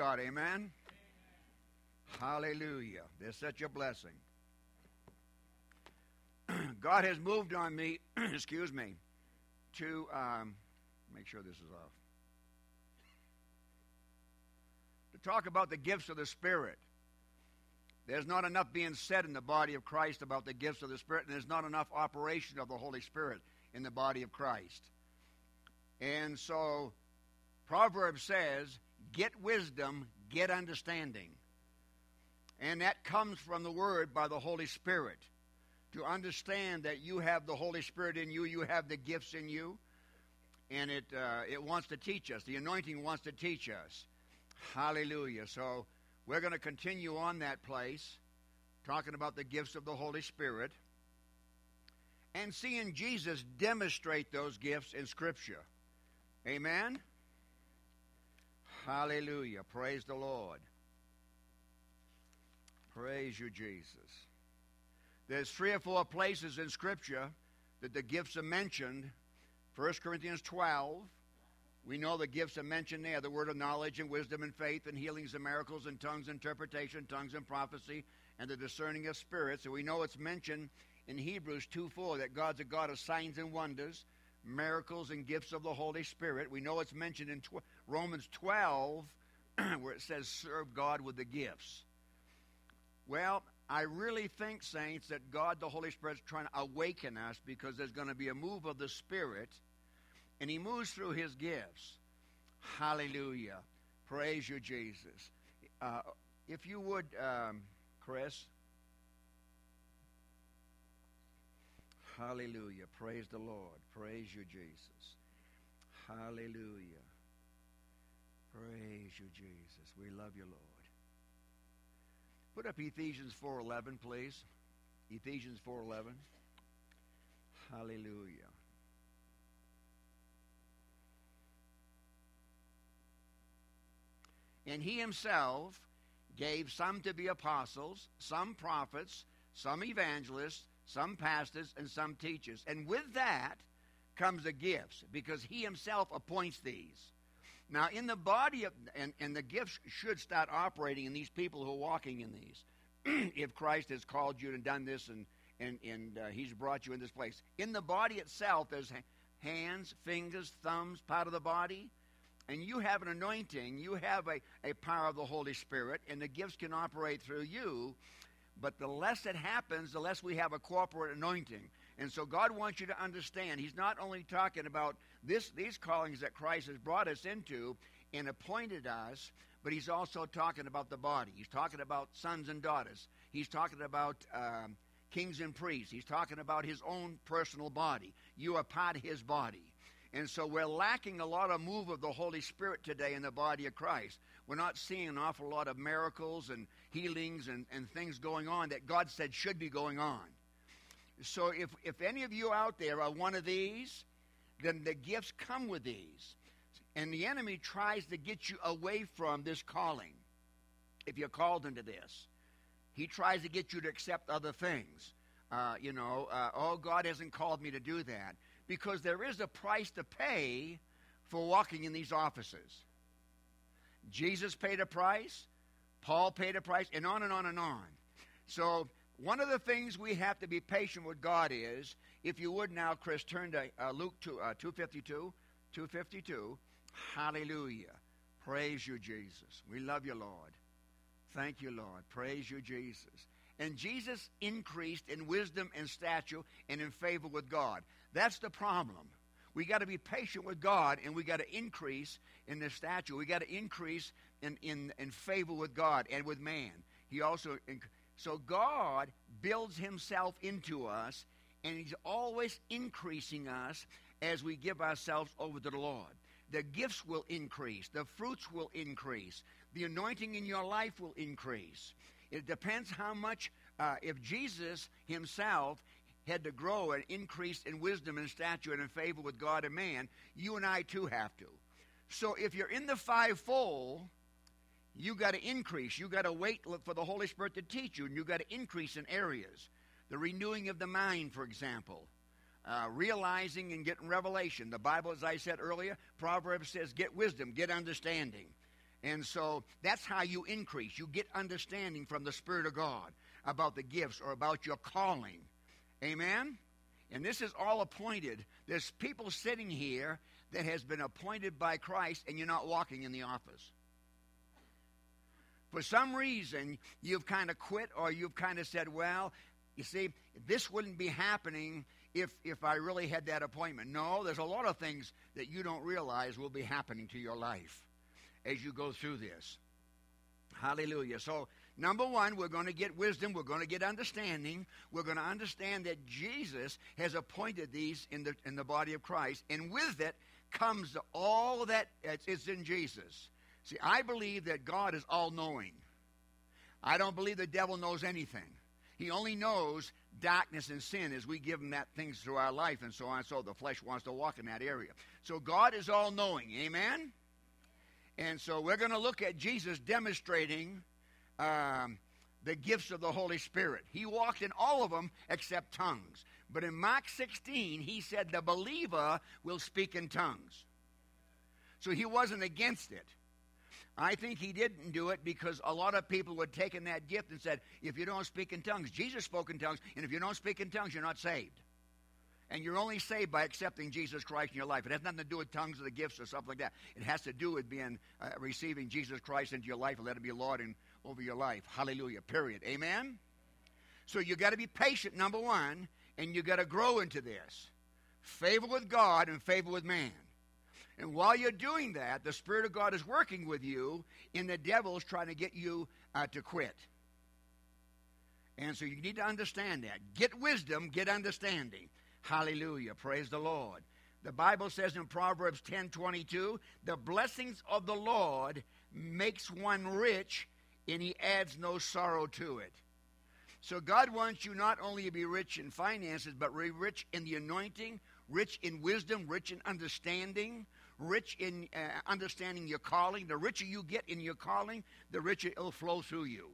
God, amen? Hallelujah. They're such a blessing. God has moved on me, excuse me, to, make sure this is off, to talk about the gifts of the Spirit. There's not enough being said in the body of Christ about the gifts of the Spirit, and there's not enough operation of the Holy Spirit in the body of Christ. And so, Proverbs says, get wisdom, get understanding. And that comes from the Word by the Holy Spirit. To understand that you have the Holy Spirit in you, you have the gifts in you, and it wants to teach us. The anointing wants to teach us. Hallelujah. So we're going to continue on that place, talking about the gifts of the Holy Spirit, and seeing Jesus demonstrate those gifts in Scripture. Amen? Hallelujah. Praise the Lord. Praise you, Jesus. There's 3 or 4 places in Scripture that the gifts are mentioned. 1 Corinthians 12, we know the gifts are mentioned there. The word of knowledge and wisdom and faith and healings and miracles and tongues interpretation, tongues and prophecy, and the discerning of spirits. So we know it's mentioned in Hebrews 2:4 that God's a God of signs and wonders, miracles and gifts of the Holy Spirit. We know it's mentioned in Romans 12 where it says serve God with the gifts. Well, I really think, saints, that God, the Holy Spirit, is trying to awaken us because there's going to be a move of the Spirit, and He moves through His gifts. Hallelujah. Praise you, Jesus. If you would, Chris. Hallelujah. Praise the Lord. Praise you, Jesus. Hallelujah. Praise you, Jesus. We love you, Lord. Put up Ephesians 4:11, please. Ephesians 4:11. Hallelujah. And He Himself gave some to be apostles, some prophets, some evangelists, some pastors, and some teachers. And with that comes the gifts, because He Himself appoints these. Now, in the body of, and the gifts should start operating in these people who are walking in these. If Christ has called you and done this and He's brought you in this place. In the body itself, there's hands, fingers, thumbs, part of the body. And you have an anointing. You have a power of the Holy Spirit, and the gifts can operate through you. But the less it happens, the less we have a corporate anointing. And so God wants you to understand, He's not only talking about these callings that Christ has brought us into and appointed us, but He's also talking about the body. He's talking about sons and daughters. He's talking about kings and priests. He's talking about His own personal body. You are part of His body. And so we're lacking a lot of move of the Holy Spirit today in the body of Christ. We're not seeing an awful lot of miracles and healings and things going on that God said should be going on. So if any of you out there are one of these, then the gifts come with these. And the enemy tries to get you away from this calling. If you're called into this, he tries to get you to accept other things. Oh, God hasn't called me to do that. Because there is a price to pay for walking in these offices. Jesus paid a price. Paul paid a price. And on and on and on. So one of the things we have to be patient with God is, if you would now, Chris, turn to Luke 2:52. 2:52. Hallelujah. Praise you, Jesus. We love you, Lord. Thank you, Lord. Praise you, Jesus. And Jesus increased in wisdom and stature and in favor with God. That's the problem. We got to be patient with God, and we got to increase in the stature. We got to increase in favor with God and with man. So God builds Himself into us, and He's always increasing us as we give ourselves over to the Lord. The gifts will increase. The fruits will increase. The anointing in your life will increase. It depends how much, if Jesus Himself had to grow and increase in wisdom and stature and in favor with God and man, you and I too have to. So if you're in the fivefold, you got to increase. You got to wait for the Holy Spirit to teach you, and you got to increase in areas. The renewing of the mind, for example. Realizing and getting revelation. The Bible, as I said earlier, Proverbs says, get wisdom, get understanding. And so that's how you increase. You get understanding from the Spirit of God about the gifts or about your calling. Amen? And this is all appointed. There's people sitting here that has been appointed by Christ, and you're not walking in the office. For some reason, you've kind of quit, or you've kind of said, well, you see, this wouldn't be happening if I really had that appointment. No, there's a lot of things that you don't realize will be happening to your life as you go through this. Hallelujah. So, number one, we're going to get wisdom. We're going to get understanding. We're going to understand that Jesus has appointed these in the body of Christ. And with it comes all that is in Jesus. See, I believe that God is all-knowing. I don't believe the devil knows anything. He only knows darkness and sin as we give him that things through our life and so on. So the flesh wants to walk in that area. So God is all-knowing. Amen? And so we're going to look at Jesus demonstrating the gifts of the Holy Spirit. He walked in all of them except tongues. But in Mark 16, he said the believer will speak in tongues. So he wasn't against it. I think he didn't do it because a lot of people would take in that gift and said, if you don't speak in tongues, Jesus spoke in tongues, and if you don't speak in tongues, you're not saved. And you're only saved by accepting Jesus Christ in your life. It has nothing to do with tongues or the gifts or something like that. It has to do with receiving Jesus Christ into your life and let him be Lord over your life. Hallelujah, period. Amen? So you got to be patient, number one, and you got to grow into this. Favor with God and favor with man. And while you're doing that, the Spirit of God is working with you, and the devil's trying to get you to quit. And so you need to understand that. Get wisdom, get understanding. Hallelujah. Praise the Lord. The Bible says in Proverbs 10:22, the blessings of the Lord makes one rich, and he adds no sorrow to it. So God wants you not only to be rich in finances, but rich in the anointing, rich in wisdom, rich in understanding, rich in understanding your calling. The richer you get in your calling, the richer it'll flow through you.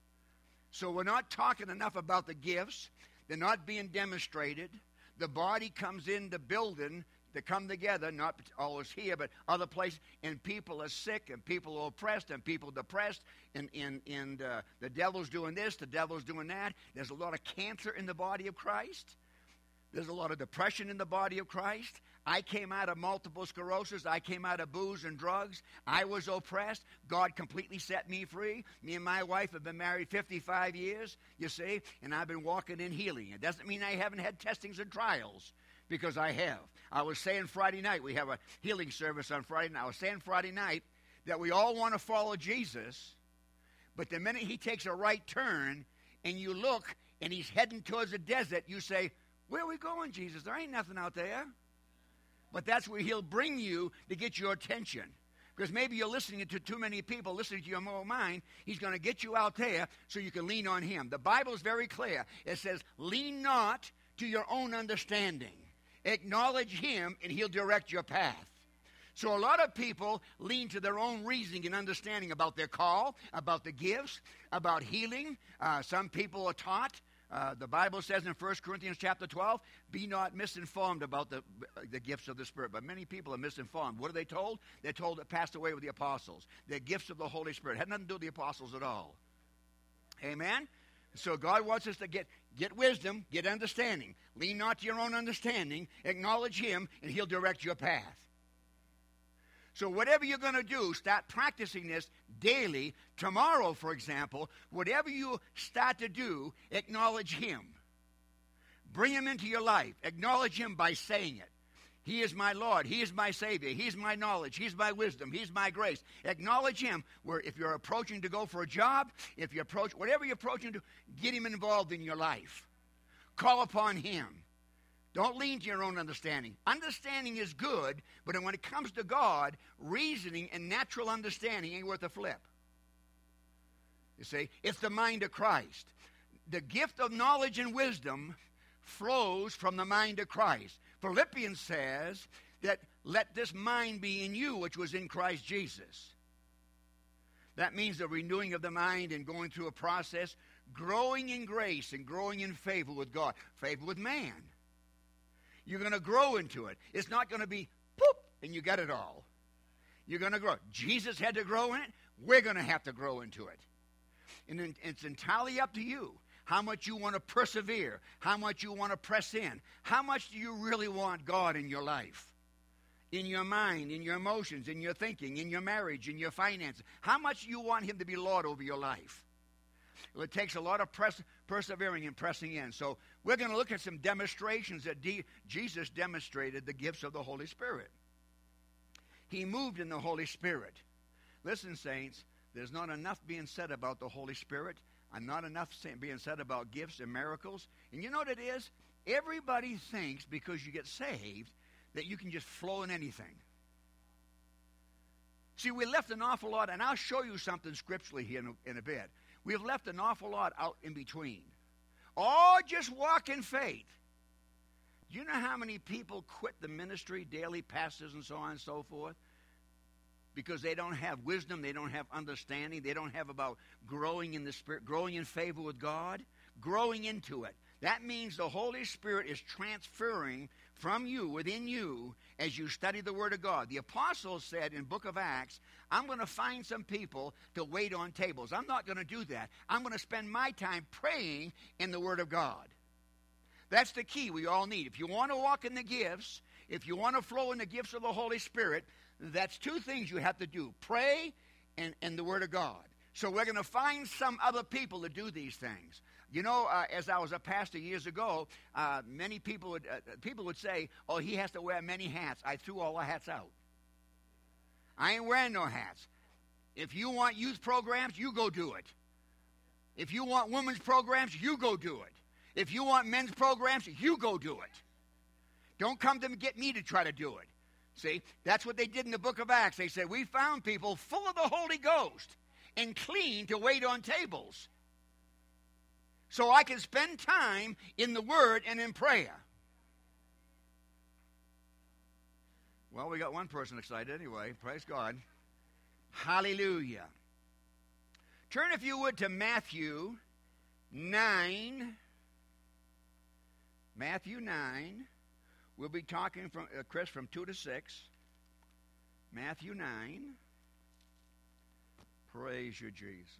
So we're not talking enough about the gifts. They're not being demonstrated. The body comes in the building to come together, not always here, but other places, and people are sick, and people are oppressed, and people depressed, and the devil's doing this, the devil's doing that. There's a lot of cancer in the body of Christ. There's a lot of depression in the body of Christ. I came out of multiple sclerosis. I came out of booze and drugs. I was oppressed. God completely set me free. Me and my wife have been married 55 years, you see, and I've been walking in healing. It doesn't mean I haven't had testings and trials, because I have. I was saying Friday night, we have a healing service on Friday night. I was saying Friday night that we all want to follow Jesus, but the minute he takes a right turn and you look and he's heading towards the desert, you say, where are we going, Jesus? There ain't nothing out there. But that's where he'll bring you to get your attention. Because maybe you're listening to too many people, listening to your own mind. He's going to get you out there so you can lean on him. The Bible is very clear. It says, lean not to your own understanding. Acknowledge him, and he'll direct your path. So a lot of people lean to their own reasoning and understanding about their call, about the gifts, about healing. Some people are taught. The Bible says in 1 Corinthians chapter 12, be not misinformed about the gifts of the Spirit. But many people are misinformed. What are they told? They're told it passed away with the apostles. The gifts of the Holy Spirit had nothing to do with the apostles at all. Amen? So God wants us to get wisdom, get understanding. Lean not to your own understanding. Acknowledge him, and he'll direct your path. So whatever you're going to do, start practicing this daily. Tomorrow, for example, whatever you start to do, acknowledge him. Bring him into your life. Acknowledge him by saying it. He is my Lord. He is my Savior. He's my knowledge. He's my wisdom. He's my grace. Acknowledge him. Where if you're approaching to go for a job, if you approach, whatever you're approaching to, get him involved in your life. Call upon him. Don't lean to your own understanding. Understanding is good, but when it comes to God, reasoning and natural understanding ain't worth a flip. You see, it's the mind of Christ. The gift of knowledge and wisdom flows from the mind of Christ. Philippians says that let this mind be in you, which was in Christ Jesus. That means the renewing of the mind and going through a process, growing in grace and growing in favor with God, favor with man. You're going to grow into it. It's not going to be, poop, and you got it all. You're going to grow. Jesus had to grow in it. We're going to have to grow into it. And it's entirely up to you how much you want to persevere, how much you want to press in. How much do you really want God in your life? In your mind, in your emotions, in your thinking, in your marriage, in your finances. How much do you want him to be Lord over your life? Well, it takes a lot of persevering and pressing in. So we're going to look at some demonstrations that Jesus demonstrated the gifts of the Holy Spirit. He moved in the Holy Spirit. Listen, saints, there's not enough being said about the Holy Spirit. And not enough being said about gifts and miracles. And you know what it is? Everybody thinks because you get saved that you can just flow in anything. See, we left an awful lot, and I'll show you something scripturally here in a bit. We've left an awful lot out in between. Or just walk in faith. Do you know how many people quit the ministry, daily pastors and so on and so forth? Because they don't have wisdom, they don't have understanding, they don't have about growing in the Spirit, growing in favor with God, growing into it. That means the Holy Spirit is transferring from you, within you, as you study the Word of God. The apostles said in book of Acts, I'm going to find some people to wait on tables. I'm not going to do that. I'm going to spend my time praying in the Word of God. That's the key we all need. If you want to walk in the gifts, if you want to flow in the gifts of the Holy Spirit, that's two things you have to do. Pray and the Word of God. So we're going to find some other people to do these things. You know, as I was a pastor years ago, many people would say, oh, he has to wear many hats. I threw all the hats out. I ain't wearing no hats. If you want youth programs, you go do it. If you want women's programs, you go do it. If you want men's programs, you go do it. Don't come to get me to try to do it. See, that's what they did in the book of Acts. They said, we found people full of the Holy Ghost and clean to wait on tables. So I can spend time in the Word and in prayer. Well, we got one person excited anyway. Praise God. Hallelujah. Turn, if you would, to Matthew 9. Matthew 9. We'll be talking, from Chris, from 2 to 6. Matthew 9. Praise you, Jesus.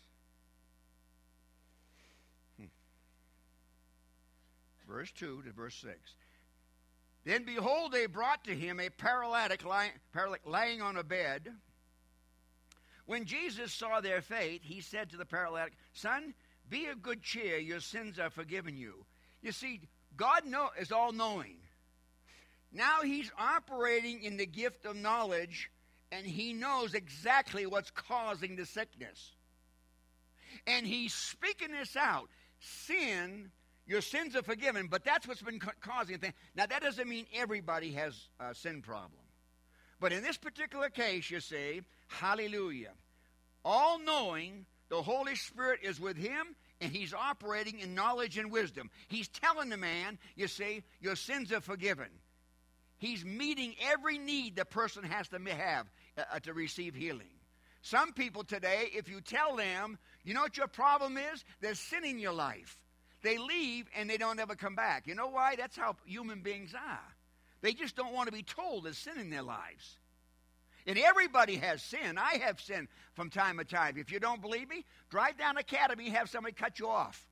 Verse 2 to verse 6. Then behold, they brought to him a paralytic lying on a bed. When Jesus saw their faith, he said to the paralytic, Son, be of good cheer, your sins are forgiven you. You see, God is all-knowing. Now he's operating in the gift of knowledge, and he knows exactly what's causing the sickness. And he's speaking this out. Sin, your sins are forgiven, but that's what's been causing the thing. Now, that doesn't mean everybody has a sin problem. But in this particular case, you see, hallelujah. All-knowing, the Holy Spirit is with him, and he's operating in knowledge and wisdom. He's telling the man, you see, your sins are forgiven. He's meeting every need the person has to have to receive healing. Some people today, if you tell them, you know what your problem is? There's sin in your life. They leave and they don't ever come back. You know why? That's how human beings are. They just don't want to be told there's sin in their lives. And everybody has sin. I have sin from time to time. If you don't believe me, drive down Academy and have somebody cut you off.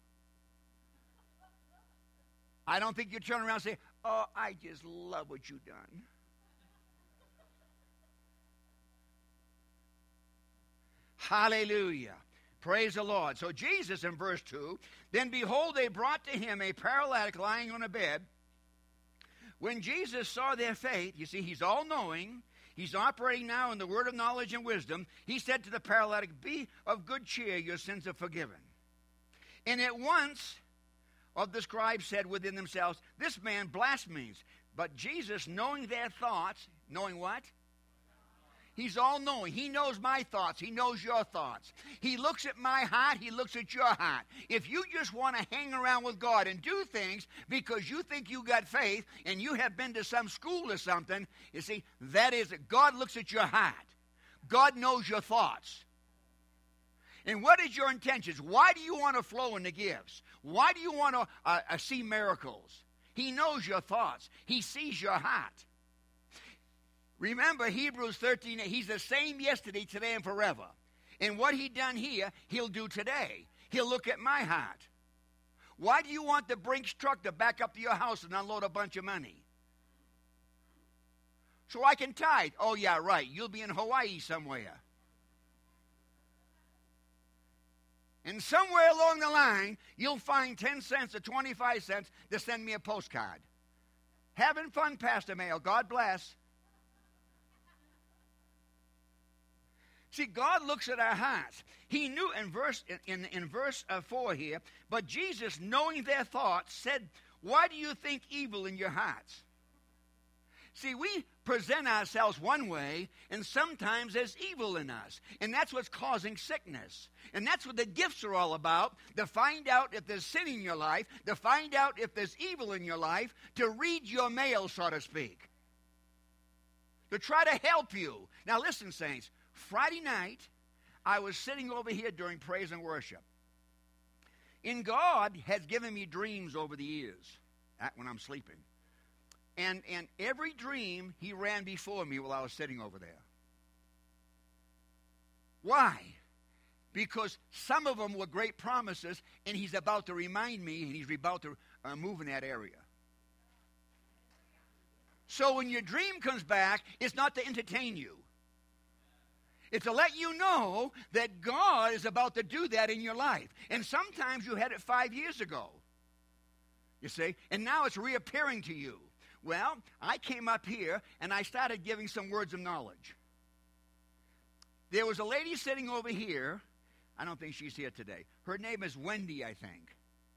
I don't think you turn around and say, oh, I just love what you've done. Hallelujah. Praise the Lord. So Jesus in verse 2, then behold, they brought to him a paralytic lying on a bed. When Jesus saw their faith, you see, he's all-knowing. He's operating now in the word of knowledge and wisdom. He said to the paralytic, be of good cheer, your sins are forgiven. And at once of the scribes said within themselves, this man blasphemes. But Jesus, knowing their thoughts, knowing what? He's all-knowing. He knows my thoughts. He knows your thoughts. He looks at my heart. He looks at your heart. If you just want to hang around with God and do things because you think you got faith and you have been to some school or something, you see, that is it. God looks at your heart. God knows your thoughts. And what is your intentions? Why do you want to flow in the gifts? Why do you want to see miracles? He knows your thoughts. He sees your heart. Remember, Hebrews 13, he's the same yesterday, today, and forever. And what he done here, he'll do today. He'll look at my heart. Why do you want the Brinks truck to back up to your house and unload a bunch of money? So I can tithe. Oh, yeah, right. You'll be in Hawaii somewhere. And somewhere along the line, you'll find 10 cents or 25 cents to send me a postcard. Having fun, Pastor Mayo. God bless. See, God looks at our hearts. He knew in verse 4 here, but Jesus, knowing their thoughts, said, why do you think evil in your hearts? See, we present ourselves one way, and sometimes there's evil in us. And that's what's causing sickness. And that's what the gifts are all about, to find out if there's sin in your life, to find out if there's evil in your life, to read your mail, so to speak. To try to help you. Now listen, saints, Friday night, I was sitting over here during praise and worship. And God has given me dreams over the years when I'm sleeping. And every dream, he ran before me while I was sitting over there. Why? Because some of them were great promises, and he's about to remind me, and he's about to move in that area. So when your dream comes back, it's not to entertain you. It's to let you know that God is about to do that in your life. And sometimes you had it 5 years ago, you see, and now it's reappearing to you. Well, I came up here, and I started giving some words of knowledge. There was a lady sitting over here. I don't think she's here today. Her name is Wendy, I think.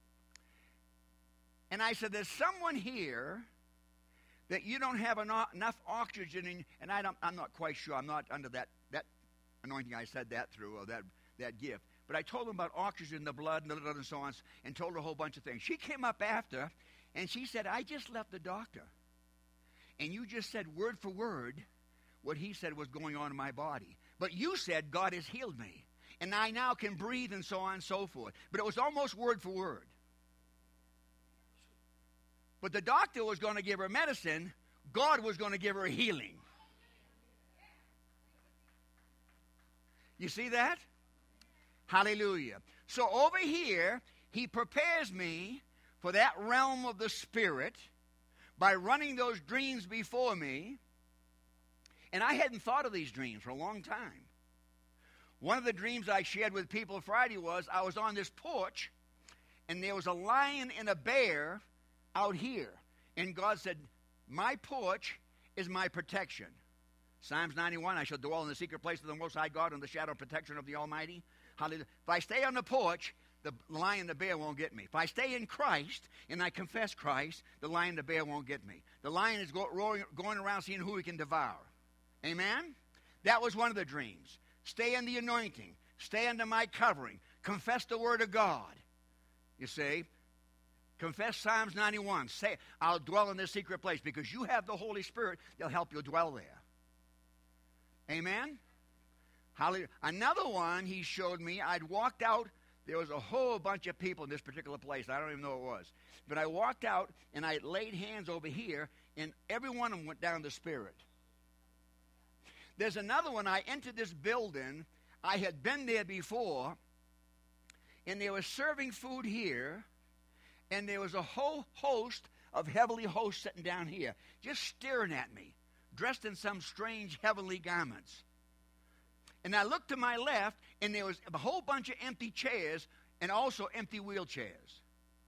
And I said, there's someone here that you don't have enough oxygen in, and I'm not quite sure. I'm not under that anointing I said that through, or that gift. But I told them about oxygen in the blood and so on, and told her a whole bunch of things. She came up after, and she said, I just left the doctor. And you just said word for word what he said was going on in my body. But you said God has healed me. And I now can breathe and so on and so forth. But it was almost word for word. But the doctor was going to give her medicine. God was going to give her healing. You see that? Hallelujah. So over here, he prepares me for that realm of the Spirit by running those dreams before me. And I hadn't thought of these dreams for a long time. One of the dreams I shared with people Friday was I was on this porch, and there was a lion and a bear out here. And God said, my porch is my protection. Psalms 91, I shall dwell in the secret place of the Most High God in the shadow and protection of the Almighty. Hallelujah. If I stay on the porch, the lion and the bear won't get me. If I stay in Christ and I confess Christ, the lion and the bear won't get me. The lion is going around seeing who he can devour. Amen? That was one of the dreams. Stay in the anointing. Stay under my covering. Confess the word of God. You see? Confess Psalms 91. Say, I'll dwell in this secret place, because you have the Holy Spirit that'll help you dwell there. Amen? Hallelujah. Another one he showed me, I'd walked out. There was a whole bunch of people in this particular place. I don't even know what it was. But I walked out, and I laid hands over here, and every one of them went down the Spirit. There's another one. I entered this building. I had been there before, and they were serving food here, and there was a whole host of heavenly hosts sitting down here, just staring at me, dressed in some strange heavenly garments. And I looked to my left, and there was a whole bunch of empty chairs and also empty wheelchairs.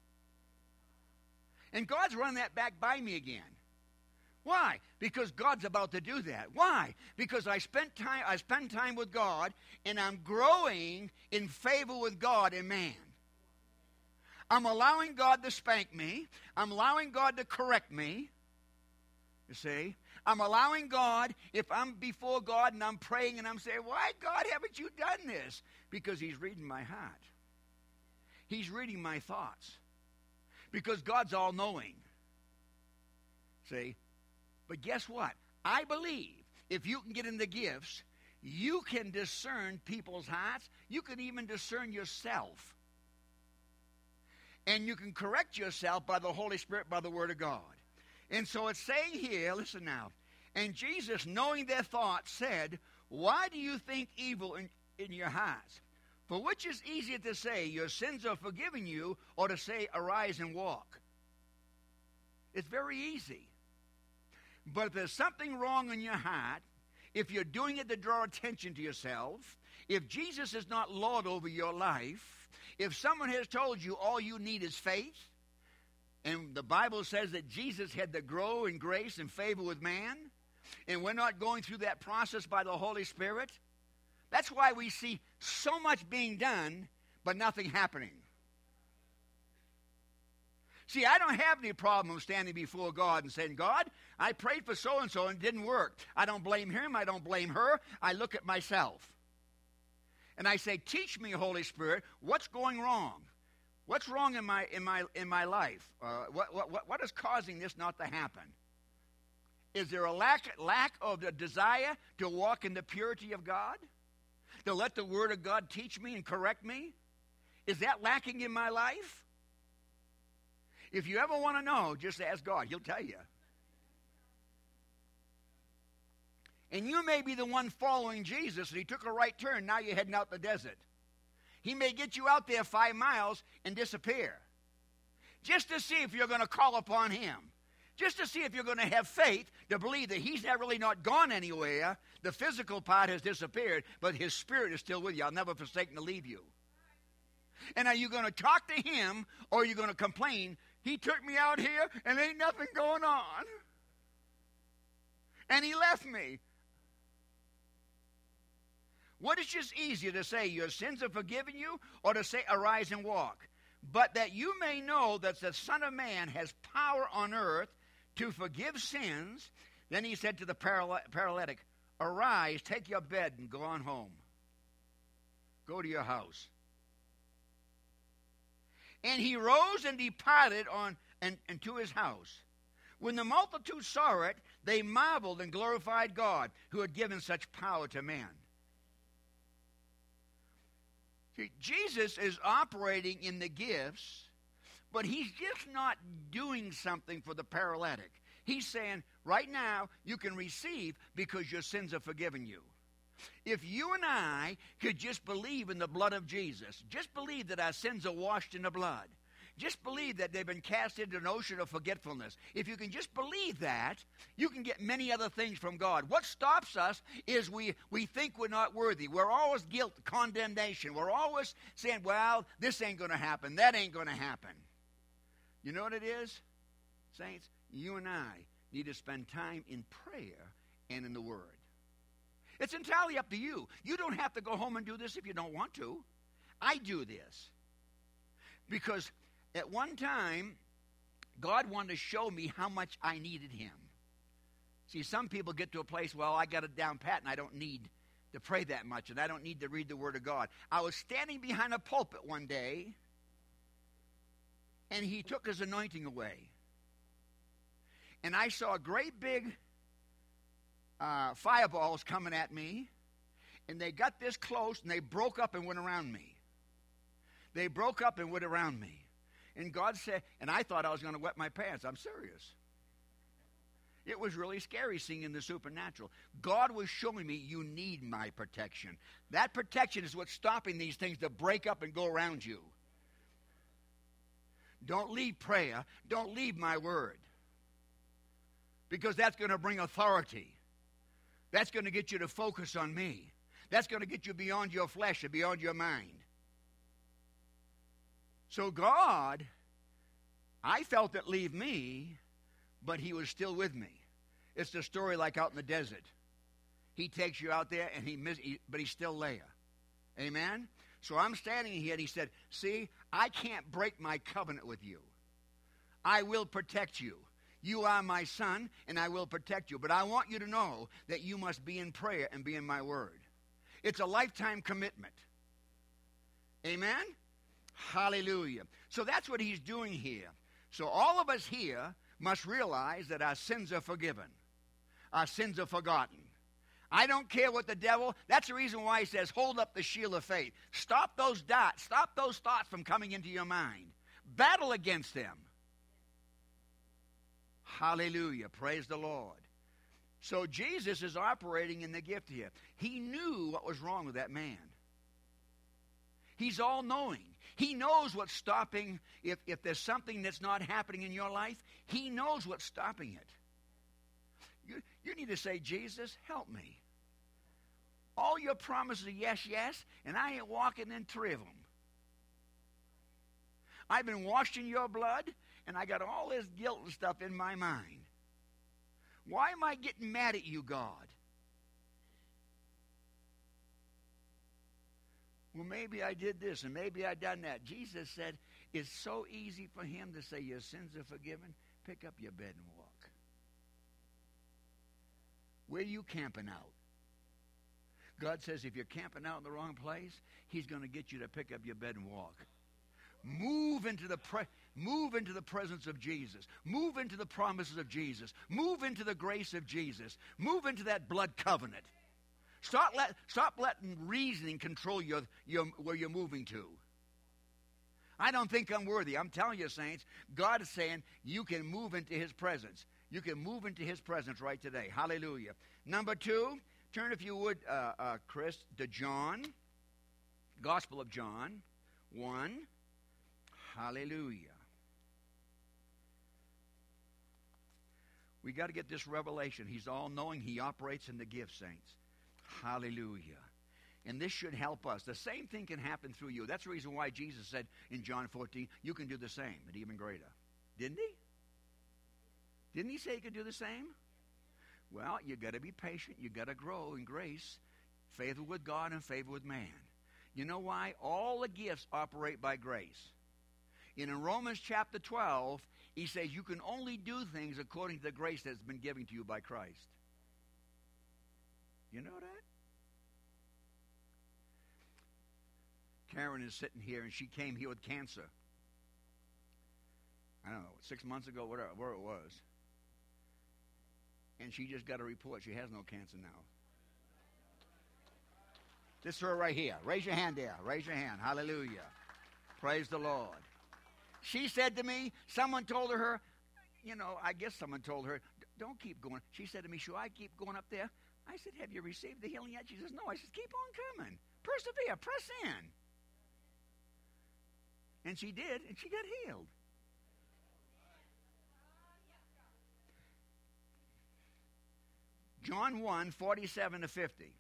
And God's running that back by me again. Why? Because God's about to do that. Why? Because I spend time with God, and I'm growing in favor with God and man. I'm allowing God to spank me. I'm allowing God to correct me. You see? I'm allowing God, if I'm before God and I'm praying and I'm saying, why, God, haven't you done this? Because he's reading my heart. He's reading my thoughts. Because God's all-knowing. See? But guess what? I believe if you can get in the gifts, you can discern people's hearts. You can even discern yourself. And you can correct yourself by the Holy Spirit, by the Word of God. And so it's saying here, listen now, And Jesus, knowing their thoughts, said, why do you think evil in your hearts? For which is easier to say, your sins are forgiven you, or to say, arise and walk? It's very easy. But if there's something wrong in your heart, if you're doing it to draw attention to yourself, if Jesus is not Lord over your life, if someone has told you all you need is faith, and the Bible says that Jesus had to grow in grace and favor with man, and we're not going through that process by the Holy Spirit, that's why we see so much being done, but nothing happening. See, I don't have any problem standing before God and saying, God, I prayed for so-and-so and it didn't work. I don't blame him. I don't blame her. I look at myself. And I say, teach me, Holy Spirit, what's going wrong? What's wrong in my life? What is causing this not to happen? Is there a lack of the desire to walk in the purity of God? To let the Word of God teach me and correct me? Is that lacking in my life? If you ever want to know, just ask God. He'll tell you. And you may be the one following Jesus, and he took a right turn. Now you're heading out the desert. He may get you out there 5 miles and disappear. Just to see if you're going to call upon him. Just to see if you're going to have faith to believe that he's really not gone anywhere. The physical part has disappeared, but his spirit is still with you. I'll never forsake to leave you. And are you going to talk to him, or are you going to complain, he took me out here and ain't nothing going on? And he left me. What is just easier to say, your sins are forgiven you, or to say, arise and walk? But that you may know that the Son of Man has power on earth to forgive sins. Then he said to the paralytic, arise, take your bed, and go on home. Go to your house. And he rose and departed and to his house. When the multitude saw it, they marveled and glorified God, who had given such power to man. See, Jesus is operating in the gifts, but he's just not doing something for the paralytic. He's saying, right now, you can receive because your sins are forgiven you. If you and I could just believe in the blood of Jesus, just believe that our sins are washed in the blood, just believe that they've been cast into an ocean of forgetfulness. If you can just believe that, you can get many other things from God. What stops us is we think we're not worthy. We're always guilt, condemnation. We're always saying, well, this ain't going to happen. That ain't going to happen. You know what it is, saints? You and I need to spend time in prayer and in the Word. It's entirely up to you. You don't have to go home and do this if you don't want to. I do this because at one time, God wanted to show me how much I needed him. See, some people get to a place, well, I got it down pat and I don't need to pray that much and I don't need to read the Word of God. I was standing behind a pulpit one day and he took his anointing away. And I saw great big fireballs coming at me, and they got this close and they broke up and went around me. They broke up and went around me. And God said, and I thought I was going to wet my pants. I'm serious. It was really scary seeing in the supernatural. God was showing me you need my protection. That protection is what's stopping these things to break up and go around you. Don't leave prayer. Don't leave my word. Because that's going to bring authority. That's going to get you to focus on me. That's going to get you beyond your flesh and beyond your mind. So God, I felt it leave me, but he was still with me. It's the story like out in the desert. He takes you out there, but he's still there. Amen? So I'm standing here, and he said, see, I can't break my covenant with you. I will protect you. You are my son, and I will protect you. But I want you to know that you must be in prayer and be in my word. It's a lifetime commitment. Amen? Hallelujah. So that's what he's doing here. So all of us here must realize that our sins are forgiven. Our sins are forgotten. I don't care what the devil, that's the reason why he says, hold up the shield of faith. Stop those dots. Stop those thoughts from coming into your mind. Battle against them. Hallelujah. Praise the Lord. So Jesus is operating in the gift here. He knew what was wrong with that man. He's all-knowing. He knows what's stopping. If there's something that's not happening in your life, he knows what's stopping it. You need to say, Jesus, help me. All your promises are yes, yes, and I ain't walking in three of them. I've been washed in your blood, and I got all this guilt and stuff in my mind. Why am I getting mad at you, God? Well, maybe I did this, and maybe I done that. Jesus said, it's so easy for him to say your sins are forgiven. Pick up your bed and walk. Where are you camping out? God says if you're camping out in the wrong place, he's going to get you to pick up your bed and walk. Move into the presence of Jesus. Move into the promises of Jesus. Move into the grace of Jesus. Move into that blood covenant. Stop letting reasoning control where you're moving to. I don't think I'm worthy. I'm telling you, saints, God is saying you can move into his presence. You can move into his presence right today. Hallelujah. Number 2, turn if you would, Chris, to John. Gospel of John 1. Hallelujah. We got to get this revelation. He's all-knowing. He operates in the gift, saints. Hallelujah. And this should help us. The same thing can happen through you. That's the reason why Jesus said in John 14, you can do the same, and even greater. Didn't he? Didn't he say you could do the same? Well, you got to be patient. You got to grow in grace, favor with God and favor with man. You know why? All the gifts operate by grace. In Romans chapter 12, he says you can only do things according to the grace that's been given to you by Christ. You know that? Karen is sitting here, and she came here with cancer. I don't know, 6 months ago, where it was. And she just got a report. She has no cancer now. This is her right here. Raise your hand there. Raise your hand. Hallelujah. Praise the Lord. She said to me, someone told her, I guess someone told her, don't keep going. She said to me, should I keep going up there? I said, have you received the healing yet? She says, no. I said, keep on coming. Persevere. Press in. And she did, and she got healed. John 1, 47 to 50.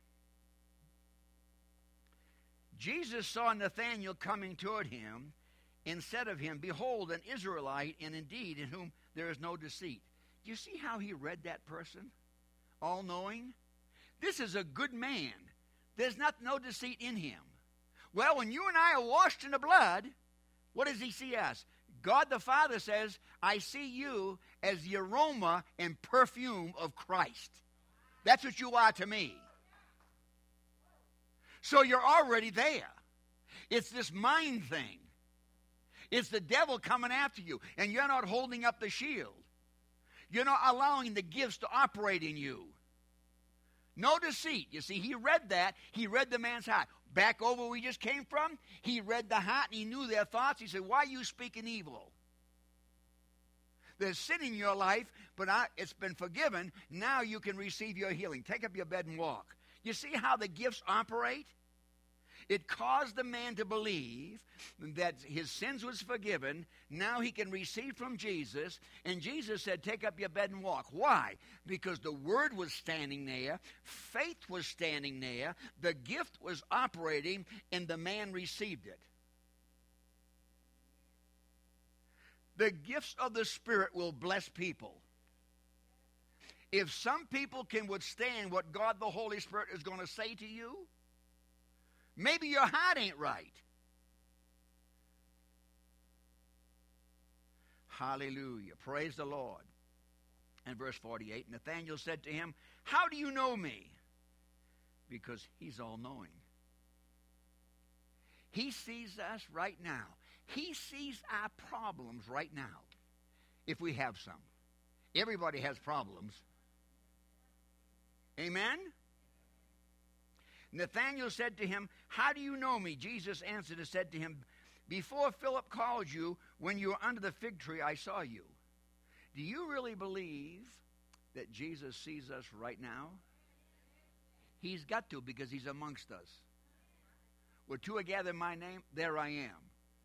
Jesus saw Nathanael coming toward him and said of him, behold, an Israelite, and indeed in whom there is no deceit. Do you see how he read that person? All-knowing? This is a good man. There's no deceit in him. Well, when you and I are washed in the blood, what does he see us? God the Father says, I see you as the aroma and perfume of Christ. That's what you are to me. So you're already there. It's this mind thing. It's the devil coming after you, and you're not holding up the shield. You're not allowing the gifts to operate in you. No deceit. You see, he read that. He read the man's heart. Back over where we just came from, he read the heart, and he knew their thoughts. He said, why are you speaking evil? There's sin in your life, but it's been forgiven. Now you can receive your healing. Take up your bed and walk. You see how the gifts operate? It caused the man to believe that his sins was forgiven. Now he can receive from Jesus. And Jesus said, take up your bed and walk. Why? Because the word was standing there. Faith was standing there. The gift was operating, and the man received it. The gifts of the Spirit will bless people. If some people can withstand what God the Holy Spirit is going to say to you, maybe your heart ain't right. Hallelujah. Praise the Lord. And verse 48, Nathanael said to him, how do you know me? Because he's all-knowing. He sees us right now. He sees our problems right now, if we have some. Everybody has problems. Amen? Nathanael said to him, how do you know me? Jesus answered and said to him, before Philip called you, when you were under the fig tree, I saw you. Do you really believe that Jesus sees us right now? He's got to, because he's amongst us. Where two are gathered in my name, there I am.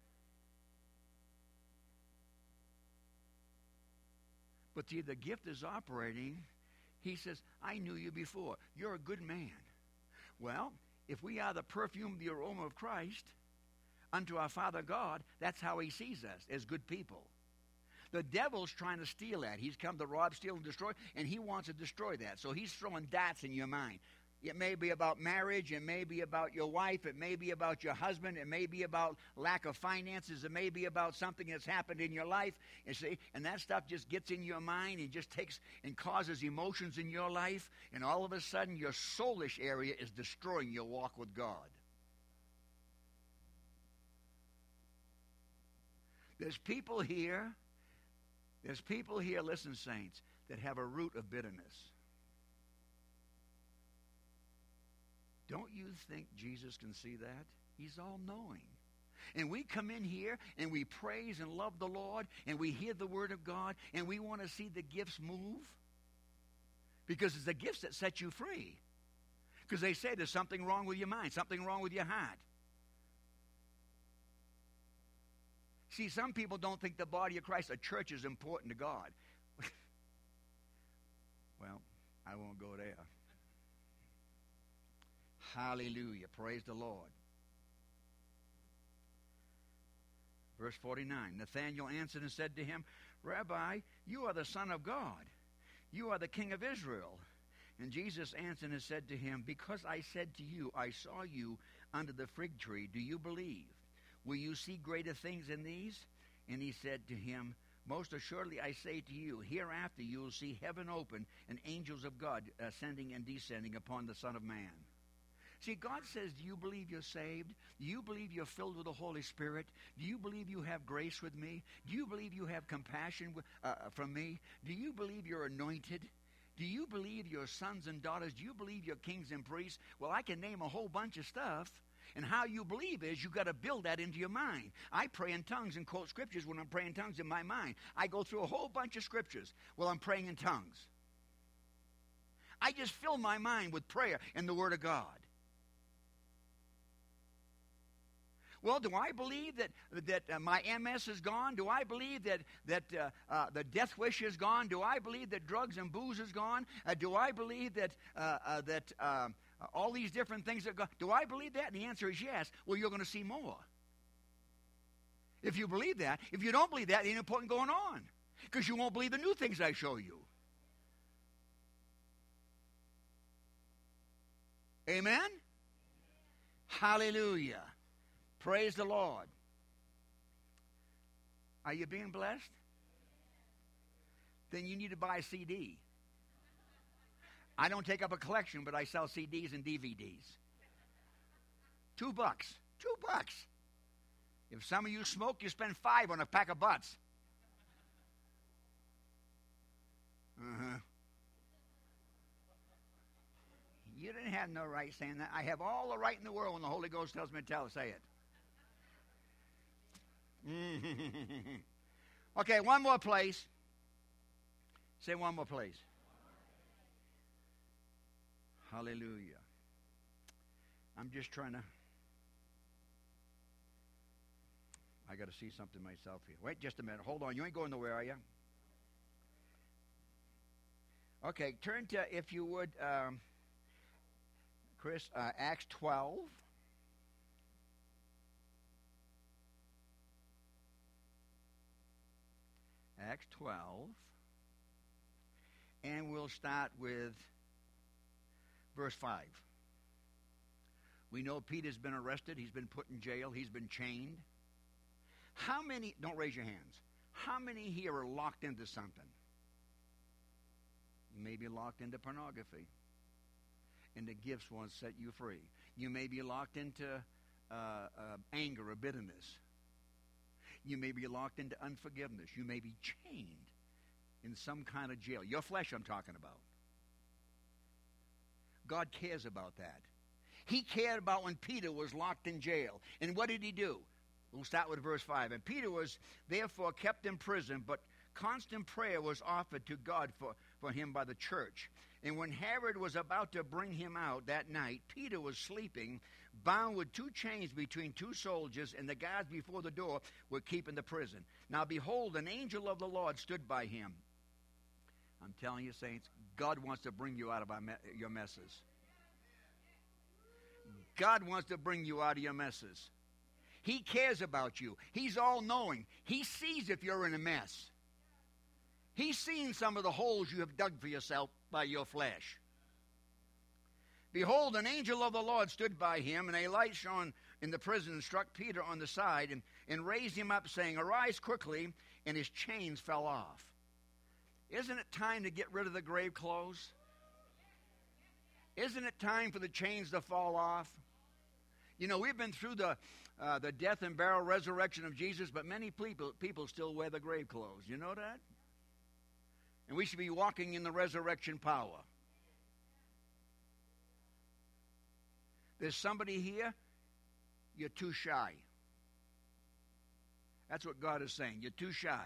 But see, the gift is operating. He says, I knew you before. You're a good man. Well, if we are the perfume, the aroma of Christ unto our Father God, that's how he sees us, as good people. The devil's trying to steal that. He's come to rob, steal, and destroy, and he wants to destroy that. So he's throwing darts in your mind. It may be about marriage. It may be about your wife. It may be about your husband. It may be about lack of finances. It may be about something that's happened in your life. You see, and that stuff just gets in your mind and just takes and causes emotions in your life. And all of a sudden, your soulish area is destroying your walk with God. There's people here, listen, saints, that have a root of bitterness. Don't you think Jesus can see that? He's all-knowing. And we come in here and we praise and love the Lord and we hear the Word of God and we want to see the gifts move. Because it's the gifts that set you free. Because they say there's something wrong with your mind, something wrong with your heart. See, some people don't think the body of Christ, a church, is important to God. Well, I won't go there. Hallelujah. Praise the Lord. Verse 49. Nathanael answered and said to him, Rabbi, you are the Son of God. You are the King of Israel. And Jesus answered and said to him, Because I said to you, I saw you under the fig tree, do you believe? Will you see greater things than these? And he said to him, Most assuredly I say to you, hereafter you will see heaven open and angels of God ascending and descending upon the Son of Man. See, God says, do you believe you're saved? Do you believe you're filled with the Holy Spirit? Do you believe you have grace with me? Do you believe you have compassion from me? Do you believe you're anointed? Do you believe you're sons and daughters? Do you believe you're kings and priests? Well, I can name a whole bunch of stuff. And how you believe is you've got to build that into your mind. I pray in tongues and quote scriptures when I'm praying in tongues in my mind. I go through a whole bunch of scriptures while I'm praying in tongues. I just fill my mind with prayer and the Word of God. Well, do I believe that my MS is gone? Do I believe that the death wish is gone? Do I believe that drugs and booze is gone? Do I believe that all these different things are gone? Do I believe that? And the answer is yes. Well, you're going to see more. If you believe that. If you don't believe that, it ain't no point in going on. Because you won't believe the new things I show you. Amen? Hallelujah. Praise the Lord. Are you being blessed? Then you need to buy a CD. I don't take up a collection, but I sell CDs and DVDs. $2. $2. If some of you smoke, you spend $5 on a pack of butts. You didn't have no right saying that. I have all the right in the world when the Holy Ghost tells me to say it. Okay, one more place. Say one more place. Hallelujah. I'm just trying to. I got to see something myself here. Wait just a minute. Hold on. You ain't going nowhere, are you? Okay, turn to, if you would, Chris, Acts 12. Acts 12. And we'll start with verse 5. We know Peter's been arrested. He's been put in jail. He's been chained. How many, don't raise your hands, how many here are locked into something? You may be locked into pornography. And the gifts won't set you free. You may be locked into anger or bitterness. You may be locked into unforgiveness. You may be chained in some kind of jail. Your flesh I'm talking about. God cares about that. He cared about when Peter was locked in jail. And what did he do? We'll start with verse 5. And Peter was therefore kept in prison, but constant prayer was offered to God for him by the church. And when Herod was about to bring him out that night, Peter was sleeping, bound with two chains between two soldiers, and the guards before the door were keeping the prison. Now behold, an angel of the Lord stood by him. I'm telling you, saints, God wants to bring you out of your messes. God wants to bring you out of your messes. He cares about you. He's all-knowing. He sees if you're in a mess. He's seen some of the holes you have dug for yourself by your flesh. Behold, an angel of the Lord stood by him, and a light shone in the prison and struck Peter on the side and raised him up, saying, Arise quickly, and his chains fell off. Isn't it time to get rid of the grave clothes? Isn't it time for the chains to fall off? You know, we've been through the death and burial resurrection of Jesus, but many people still wear the grave clothes. You know that? And we should be walking in the resurrection power. There's somebody here, you're too shy. That's what God is saying. You're too shy.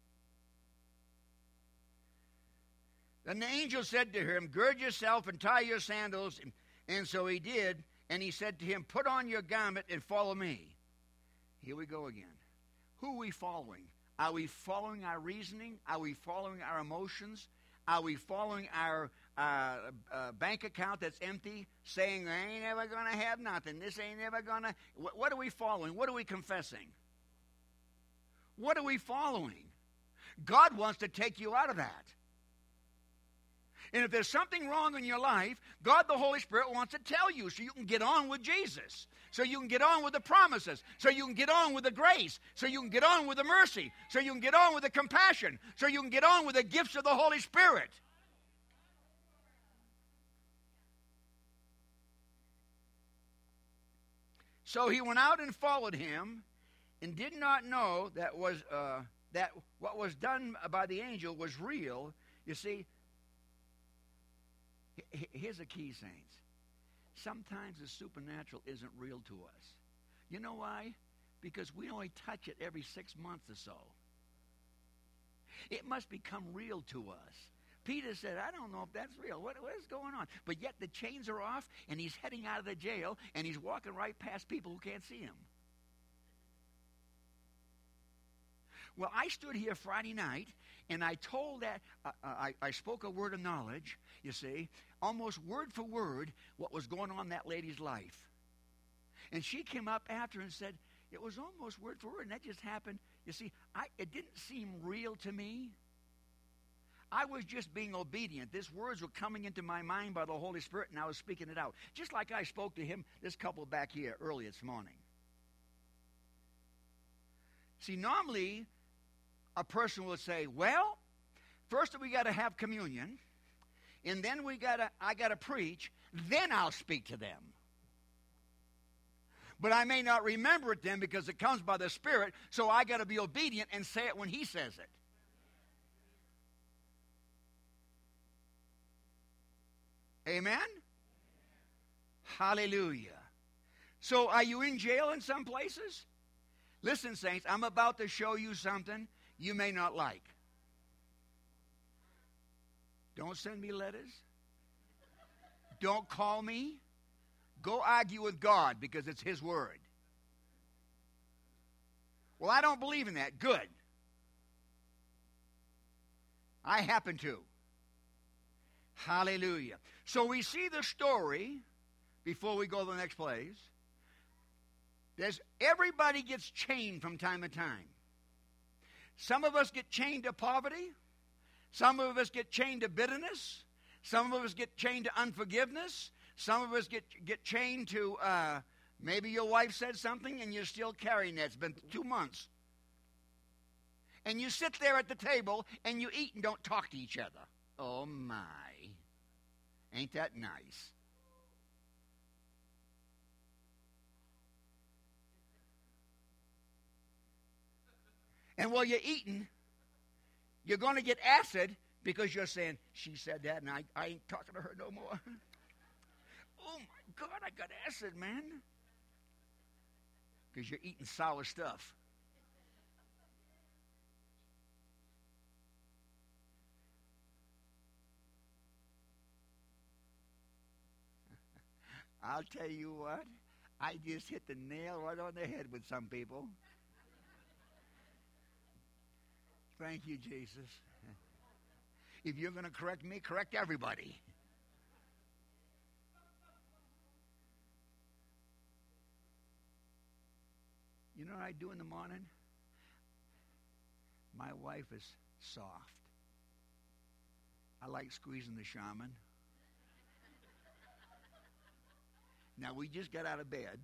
Then the angel said to him, Gird yourself and tie your sandals. And so he did. And he said to him, Put on your garment and follow me. Here we go again. Who are we following? Are we following our reasoning? Are we following our emotions? Are we following our bank account that's empty, saying, I ain't ever going to have nothing. This ain't ever going to... What are we following? What are we confessing? What are we following? God wants to take you out of that. And if there's something wrong in your life, God the Holy Spirit wants to tell you so you can get on with Jesus, so you can get on with the promises, so you can get on with the grace, so you can get on with the mercy, so you can get on with the compassion, so you can get on with the gifts of the Holy Spirit. So he went out and followed him and did not know that what was done by the angel was real. You see, here's a key, saints. Sometimes the supernatural isn't real to us. You know why? Because we only touch it every 6 months or so. It must become real to us. Peter said, I don't know if that's real. What is going on? But yet the chains are off, and he's heading out of the jail, and he's walking right past people who can't see him. Well, I stood here Friday night, and I told that, I spoke a word of knowledge, you see, almost word for word what was going on in that lady's life. And she came up after and said, it was almost word for word, and that just happened. You see, it didn't seem real to me. I was just being obedient. These words were coming into my mind by the Holy Spirit, and I was speaking it out. Just like I spoke to this couple back here early this morning. See, normally, a person will say, well, first we got to have communion, and then I got to preach, then I'll speak to them. But I may not remember it then because it comes by the Spirit, so I got to be obedient and say it when He says it. Amen? Hallelujah. So are you in jail in some places? Listen, saints, I'm about to show you something you may not like. Don't send me letters. Don't call me. Go argue with God because it's His word. Well, I don't believe in that. Good. I happen to. Hallelujah. So we see the story before we go to the next place. Everybody gets chained from time to time. Some of us get chained to poverty. Some of us get chained to bitterness. Some of us get chained to unforgiveness. Some of us get chained to maybe your wife said something and you're still carrying that. It's been 2 months. And you sit there at the table and you eat and don't talk to each other. Oh, my. Ain't that nice? And while you're eating, you're going to get acid because you're saying, she said that and I ain't talking to her no more. Oh, my God, I got acid, man. Because you're eating sour stuff. I'll tell you what, I just hit the nail right on the head with some people. Thank you, Jesus. If you're going to correct me, correct everybody. You know what I do in the morning? My wife is soft. I like squeezing the shaman. Now, we just got out of bed.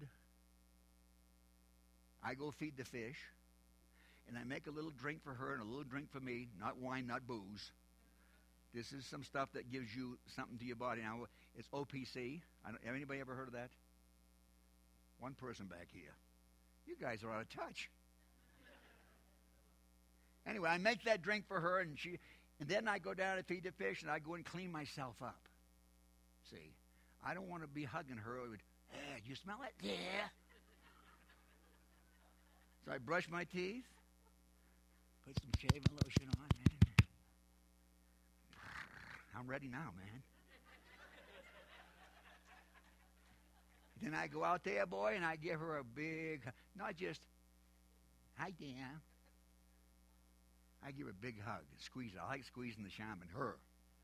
I go feed the fish, and I make a little drink for her and a little drink for me. Not wine, not booze. This is some stuff that gives you something to your body. Now, it's OPC. Have anybody ever heard of that? One person back here. You guys are out of touch. Anyway, I make that drink for her, and then I go down to feed the fish, and I go and clean myself up. See, I don't want to be hugging her. Do you smell it? Yeah. So I brush my teeth, put some shaving lotion on. I'm ready now, man. Then I go out there, boy, and I give her a big, not just, hi, Dan. I give her a big hug and squeeze her. I like squeezing the shaman, her.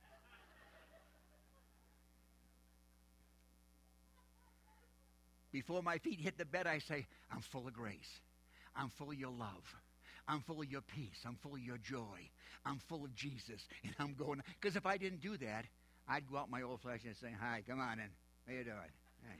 Before my feet hit the bed, I say, I'm full of grace. I'm full of your love. I'm full of your peace. I'm full of your joy. I'm full of Jesus. And I'm going, because if I didn't do that, I'd go out my old flesh and say, hi, come on in. How you doing? Hey.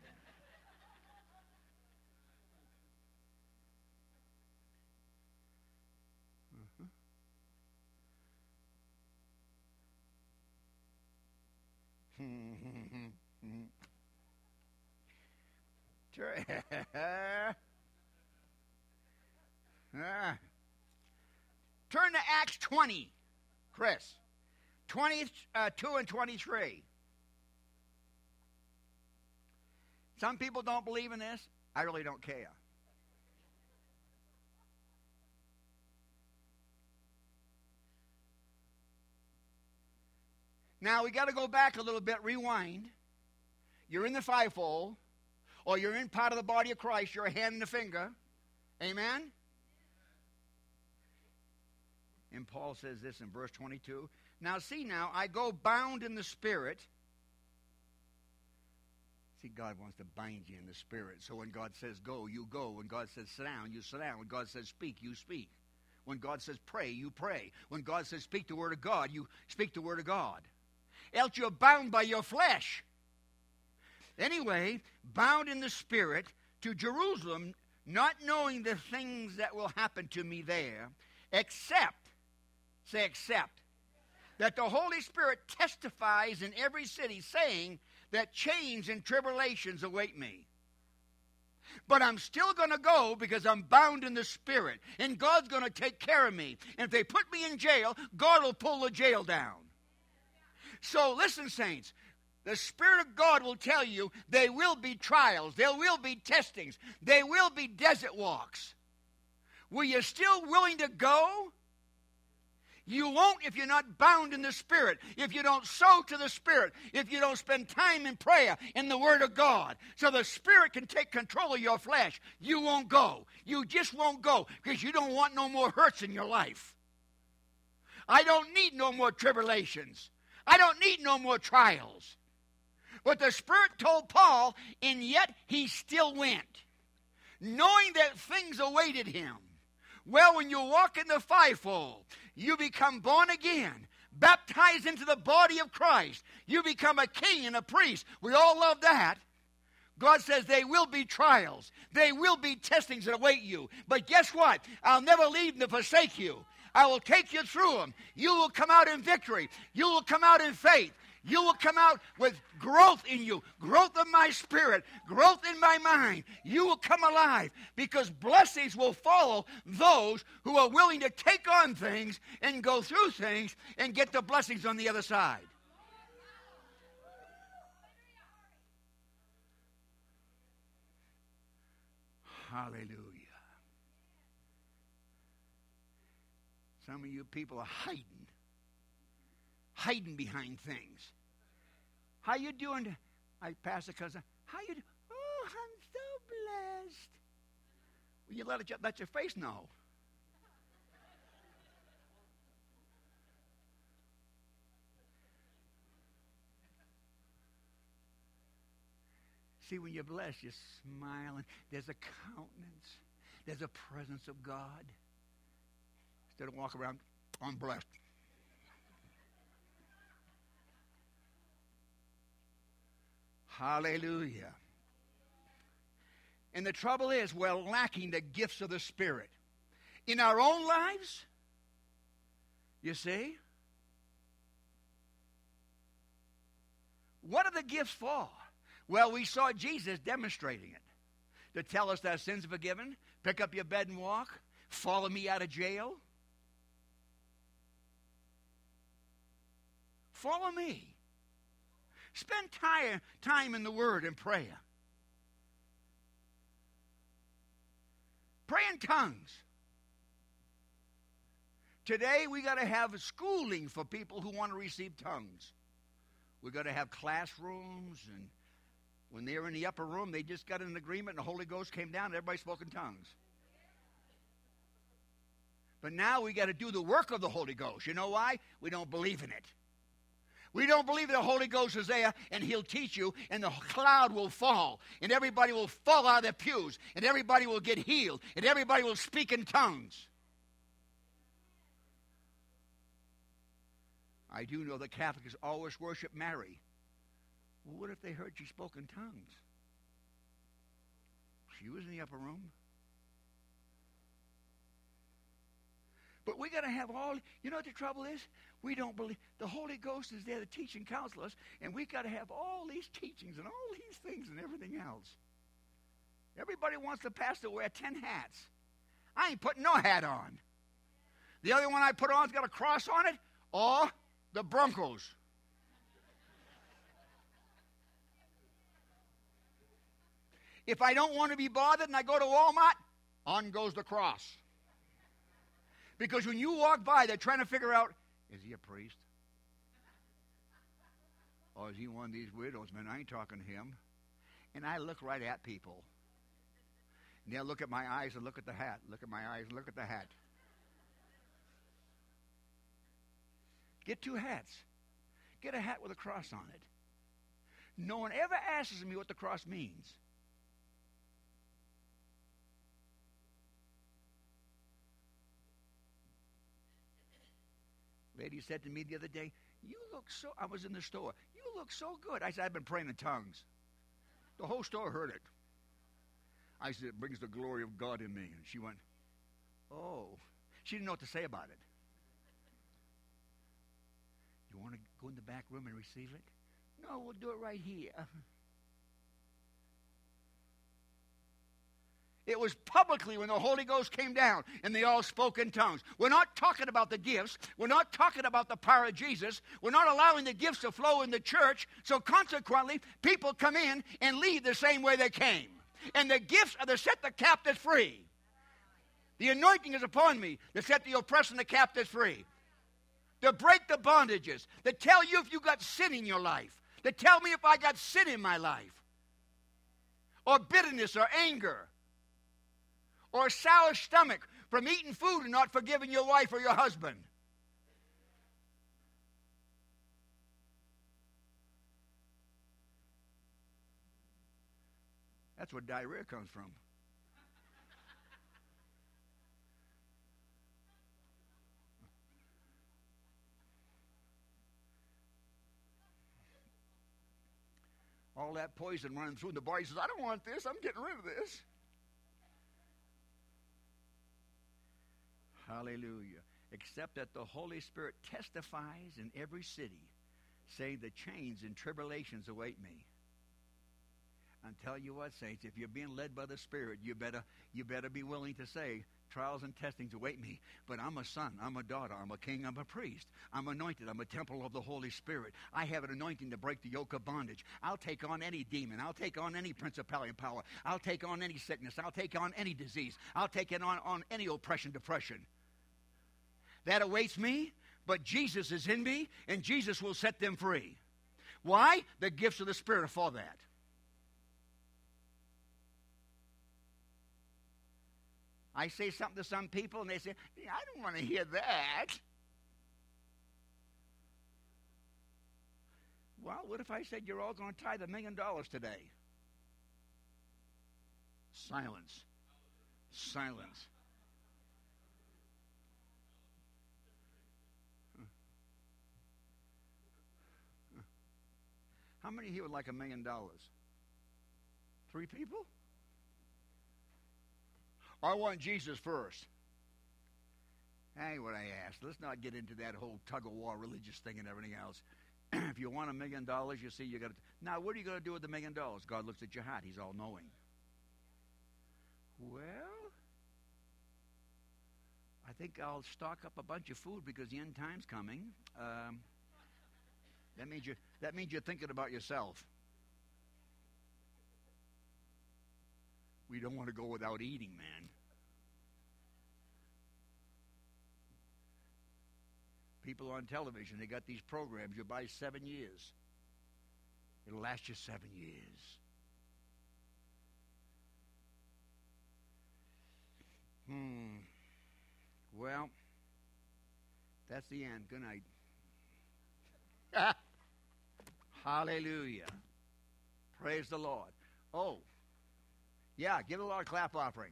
Turn to Acts 20, Chris. 22 and 23. Some people don't believe in this. I really don't care. Now, we got to go back a little bit, rewind. You're in the fivefold, or you're in part of the body of Christ. You're a hand and a finger. Amen? And Paul says this in verse 22. Now, I go bound in the Spirit. See, God wants to bind you in the Spirit. So when God says go, you go. When God says sit down, you sit down. When God says speak, you speak. When God says pray, you pray. When God says speak the word of God, you speak the word of God. Else you're bound by your flesh. Anyway, bound in the Spirit to Jerusalem, not knowing the things that will happen to me there, except, that the Holy Spirit testifies in every city, saying that chains and tribulations await me. But I'm still going to go because I'm bound in the Spirit, and God's going to take care of me. And if they put me in jail, God will pull the jail down. So listen, saints, the Spirit of God will tell you there will be trials, there will be testings, there will be desert walks. Were you still willing to go? You won't if you're not bound in the Spirit, if you don't sow to the Spirit, if you don't spend time in prayer in the Word of God, so the Spirit can take control of your flesh. You won't go. You just won't go because you don't want no more hurts in your life. I don't need no more tribulations. I don't need no more trials. But the Spirit told Paul, and yet he still went, knowing that things awaited him. Well, when you walk in the fivefold, you become born again, baptized into the body of Christ. You become a king and a priest. We all love that. God says there will be trials. There will be testings that await you. But guess what? I'll never leave nor forsake you. I will take you through them. You will come out in victory. You will come out in faith. You will come out with growth in you, growth of my spirit, growth in my mind. You will come alive because blessings will follow those who are willing to take on things and go through things and get the blessings on the other side. Hallelujah. Some of you people are hiding behind things. How you doing? I Pastor Cousin, How you do? Oh, I'm so blessed. Well, you let your face know. See, when you're blessed, you're smiling. There's a countenance. There's a presence of God. Instead of walking around, I'm blessed. Hallelujah. And the trouble is, we're lacking the gifts of the Spirit. In our own lives, you see? What are the gifts for? Well, we saw Jesus demonstrating it. To tell us that our sins are forgiven, pick up your bed and walk, follow me out of jail. Follow me. Spend time in the Word and prayer. Pray in tongues. Today we got to have schooling for people who want to receive tongues. We got to have classrooms, and when they were in the upper room, they just got an agreement, and the Holy Ghost came down, and everybody spoke in tongues. But now we got to do the work of the Holy Ghost. You know why? We don't believe in it. We don't believe the Holy Ghost is there, and He'll teach you, and the cloud will fall, and everybody will fall out of their pews, and everybody will get healed, and everybody will speak in tongues. I do know the Catholics always worship Mary. Well, what if they heard she spoke in tongues? She was in the upper room. But we got to have all, you know what the trouble is? We don't believe, the Holy Ghost is there to teach and counsel us, and we got to have all these teachings and all these things and everything else. Everybody wants the pastor to wear 10 hats. I ain't putting no hat on. The other one I put on's got a cross on it, or the Broncos. If I don't want to be bothered and I go to Walmart, on goes the cross. Because when you walk by, they're trying to figure out, is he a priest? Or is he one of these widows? Man, I ain't talking to him. And I look right at people. And they'll look at my eyes and look at the hat. Look at my eyes and look at the hat. Get 2 hats. Get a hat with a cross on it. No one ever asks me what the cross means. Lady said to me the other day, I was in the store, you look so good. I said, I've been praying in tongues. The whole store heard it. I said, it brings the glory of God in me. And she went, oh. She didn't know what to say about it. You want to go in the back room and receive it? No, we'll do it right here. It was publicly when the Holy Ghost came down and they all spoke in tongues. We're not talking about the gifts. We're not talking about the power of Jesus. We're not allowing the gifts to flow in the church. So consequently, people come in and leave the same way they came. And the gifts are to set the captives free. The anointing is upon me to set the oppressed and the captives free. To break the bondages. To tell you if you got sin in your life. To tell me if I got sin in my life. Or bitterness or anger. Or a sour stomach from eating food and not forgiving your wife or your husband. That's where diarrhea comes from. All that poison running through the body says, I don't want this, I'm getting rid of this. Hallelujah. Except that the Holy Spirit testifies in every city, saying the chains and tribulations await me. I'll tell you what, saints, if you're being led by the Spirit, you better be willing to say, trials and testings await me. But I'm a son, I'm a daughter, I'm a king, I'm a priest. I'm anointed, I'm a temple of the Holy Spirit. I have an anointing to break the yoke of bondage. I'll take on any demon. I'll take on any principality and power. I'll take on any sickness. I'll take on any disease. I'll take it on any oppression, depression. That awaits me, but Jesus is in me, and Jesus will set them free. Why? The gifts of the Spirit are for that. I say something to some people, and they say, "Yeah, I don't want to hear that." Well, what if I said you're all going to tithe $1 million today? Silence. Silence. How many here would like $1 million? 3 people? I want Jesus first. Hey, what I asked. Let's not get into that whole tug-of-war religious thing and everything else. If you want $1 million, you see, you got to. Now, what are you going to do with the $1 million? God looks at your heart. He's all-knowing. Well, I think I'll stock up a bunch of food because the end time's coming. That means you're thinking about yourself. We don't want to go without eating, man. People on television, they got these programs. You buy 7 years. It'll last you 7 years. Well, that's the end. Good night. Hallelujah. Praise the Lord. Oh, yeah, give the Lord a clap offering.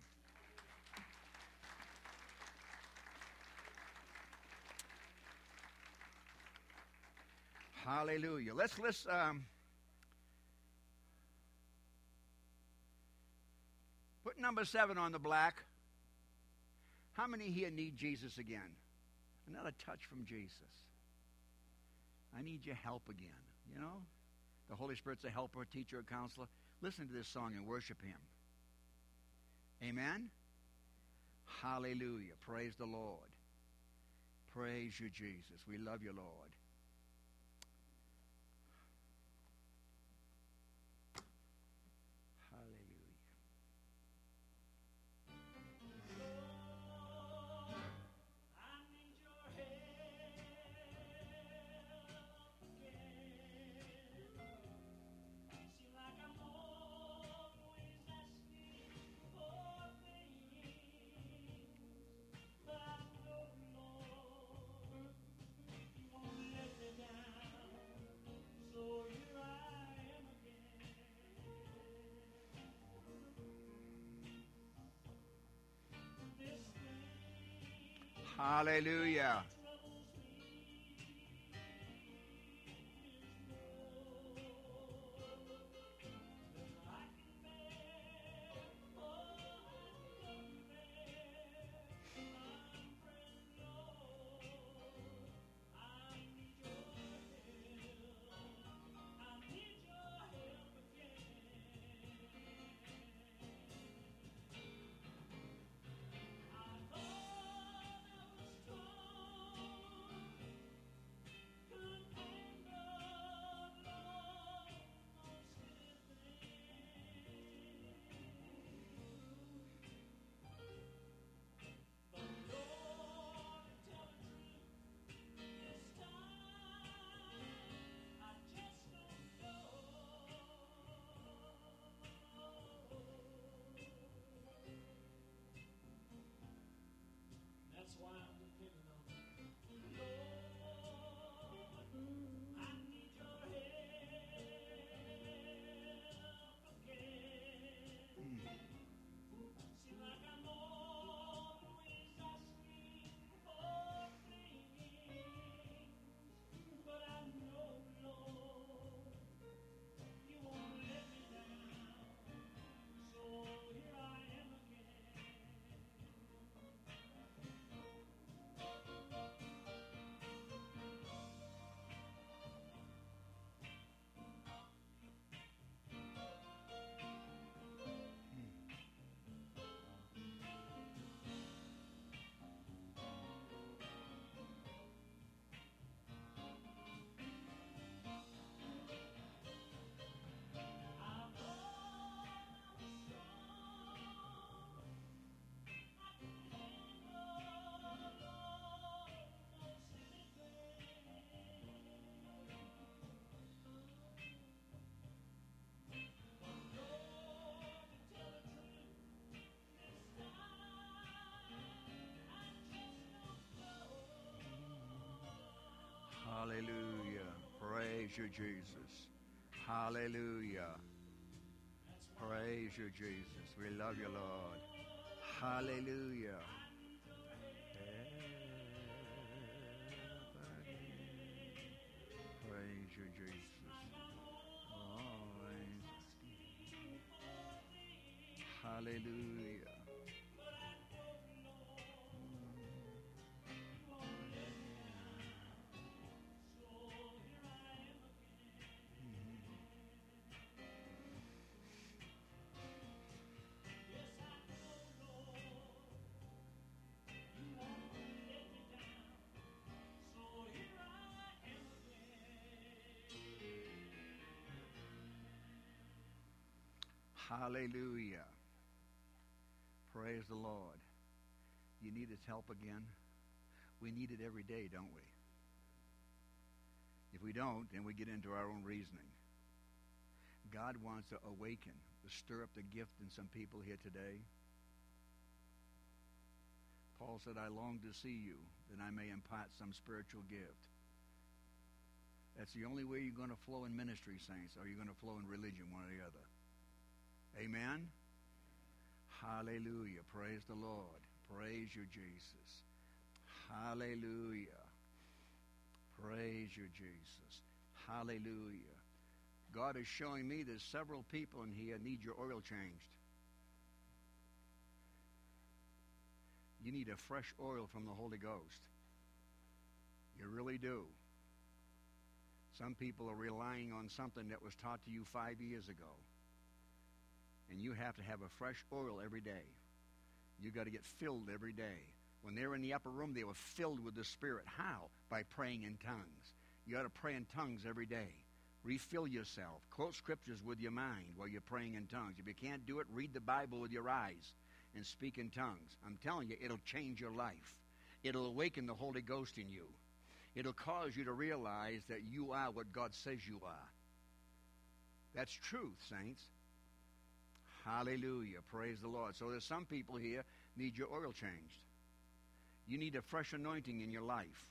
Hallelujah. Let's put number 7 on the black. How many here need Jesus again? Another touch from Jesus. I need your help again. You know, the Holy Spirit's a helper, a teacher, a counselor. Listen to this song and worship Him. Amen? Hallelujah. Praise the Lord. Praise you, Jesus. We love you, Lord. Hallelujah. Praise you, Jesus. Hallelujah. Praise you, Jesus. We love you, Lord. Hallelujah. Praise you, Jesus. Hallelujah. Hallelujah. Praise the Lord. You need His help again? We need it every day, don't we? If we don't, then we get into our own reasoning. God wants to awaken, to stir up the gift in some people here today. Paul said, I long to see you, that I may impart some spiritual gift. That's the only way you're going to flow in ministry, saints, or you're going to flow in religion, one or the other. Amen? Hallelujah. Praise the Lord. Praise you, Jesus. Hallelujah. Praise you, Jesus. Hallelujah. God is showing me there's several people in here need your oil changed. You need a fresh oil from the Holy Ghost. You really do. Some people are relying on something that was taught to you 5 years ago. And you have to have a fresh oil every day. You got to get filled every day. When they were in the upper room, they were filled with the Spirit. How? By praying in tongues. You got to pray in tongues every day. Refill yourself. Quote scriptures with your mind while you're praying in tongues. If you can't do it, read the Bible with your eyes and speak in tongues. I'm telling you, it'll change your life. It'll awaken the Holy Ghost in you. It'll cause you to realize that you are what God says you are. That's truth, saints. Hallelujah. Praise the Lord. So there's some people here need your oil changed. You need a fresh anointing in your life.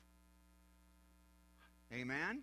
Amen?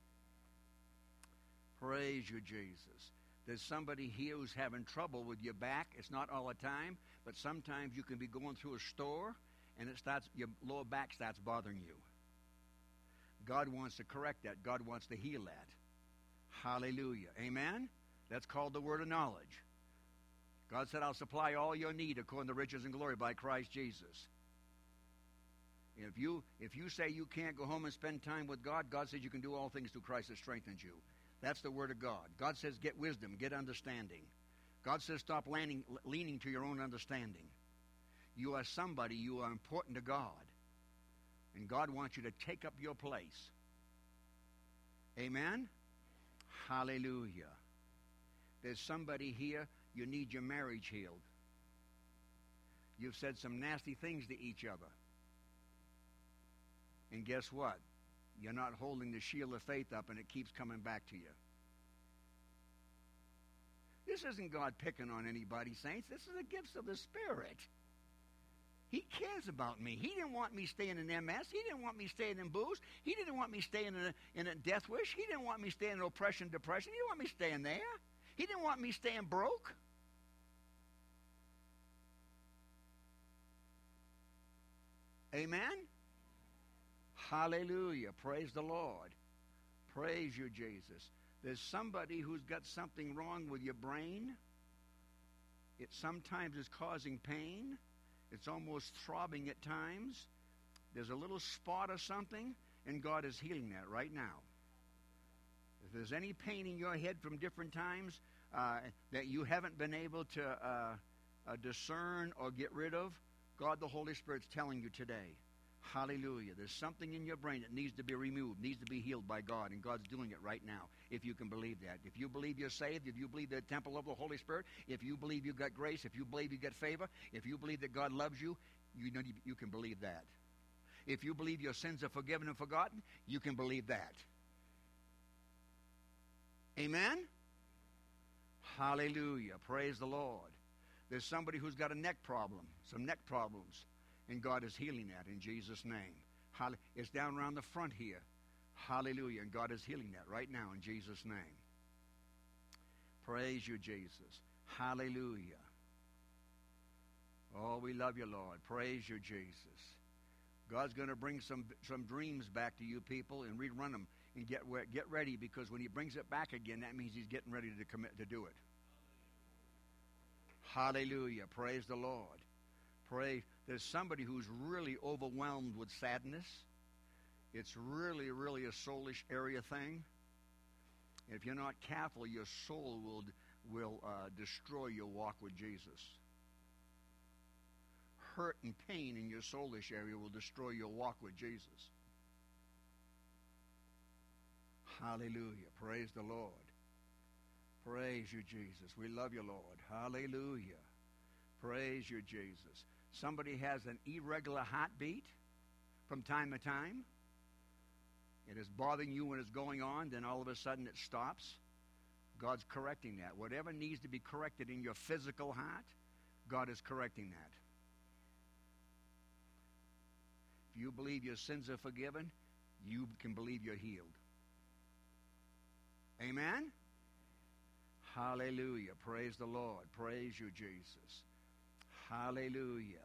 Praise you, Jesus. There's somebody here who's having trouble with your back. It's not all the time, but sometimes you can be going through a store and your lower back starts bothering you. God wants to correct that. God wants to heal that. Hallelujah. Amen? That's called the word of knowledge. God said, I'll supply all your need according to riches and glory by Christ Jesus. If you say you can't go home and spend time with God, God says you can do all things through Christ that strengthens you. That's the word of God. God says get wisdom, get understanding. God says stop leaning to your own understanding. You are somebody, you are important to God. And God wants you to take up your place. Amen? Hallelujah. There's somebody here, you need your marriage healed. You've said some nasty things to each other. And guess what? You're not holding the shield of faith up, and it keeps coming back to you. This isn't God picking on anybody, saints. This is the gifts of the Spirit. He cares about me. He didn't want me staying in MS. He didn't want me staying in booze. He didn't want me staying in a death wish. He didn't want me staying in oppression, depression. He didn't want me staying there. He didn't want me staying broke. Amen? Hallelujah. Praise the Lord. Praise you, Jesus. There's somebody who's got something wrong with your brain. It sometimes is causing pain. It's almost throbbing at times. There's a little spot or something, and God is healing that right now. If there's any pain in your head from different times that you haven't been able to discern or get rid of, God the Holy Spirit's telling you today. Hallelujah. There's something in your brain that needs to be removed, needs to be healed by God, and God's doing it right now, if you can believe that. If you believe you're saved, if you believe the temple of the Holy Spirit, if you believe you got grace, if you believe you get favor, if you believe that God loves you, you can believe that. If you believe your sins are forgiven and forgotten, you can believe that. Amen? Hallelujah. Praise the Lord. There's somebody who's got a neck problem, some neck problems. And God is healing that in Jesus' name. It's down around the front here. Hallelujah. And God is healing that right now in Jesus' name. Praise you, Jesus. Hallelujah. Oh, we love you, Lord. Praise you, Jesus. God's going to bring some dreams back to you people and rerun them and get ready, because when he brings it back again, that means he's getting ready to commit to do it. Hallelujah. Praise the Lord. Pray. There's somebody who's really overwhelmed with sadness. It's really, really a soulish area thing. If you're not careful, your soul will destroy your walk with Jesus. Hurt and pain in your soulish area will destroy your walk with Jesus. Hallelujah. Praise the Lord. Praise you, Jesus. We love you, Lord. Hallelujah. Praise you, Jesus. Somebody has an irregular heartbeat from time to time. It is bothering you when it's going on, then all of a sudden it stops. God's correcting that. Whatever needs to be corrected in your physical heart, God is correcting that. If you believe your sins are forgiven, you can believe you're healed. Amen? Hallelujah. Praise the Lord. Praise you, Jesus. Hallelujah.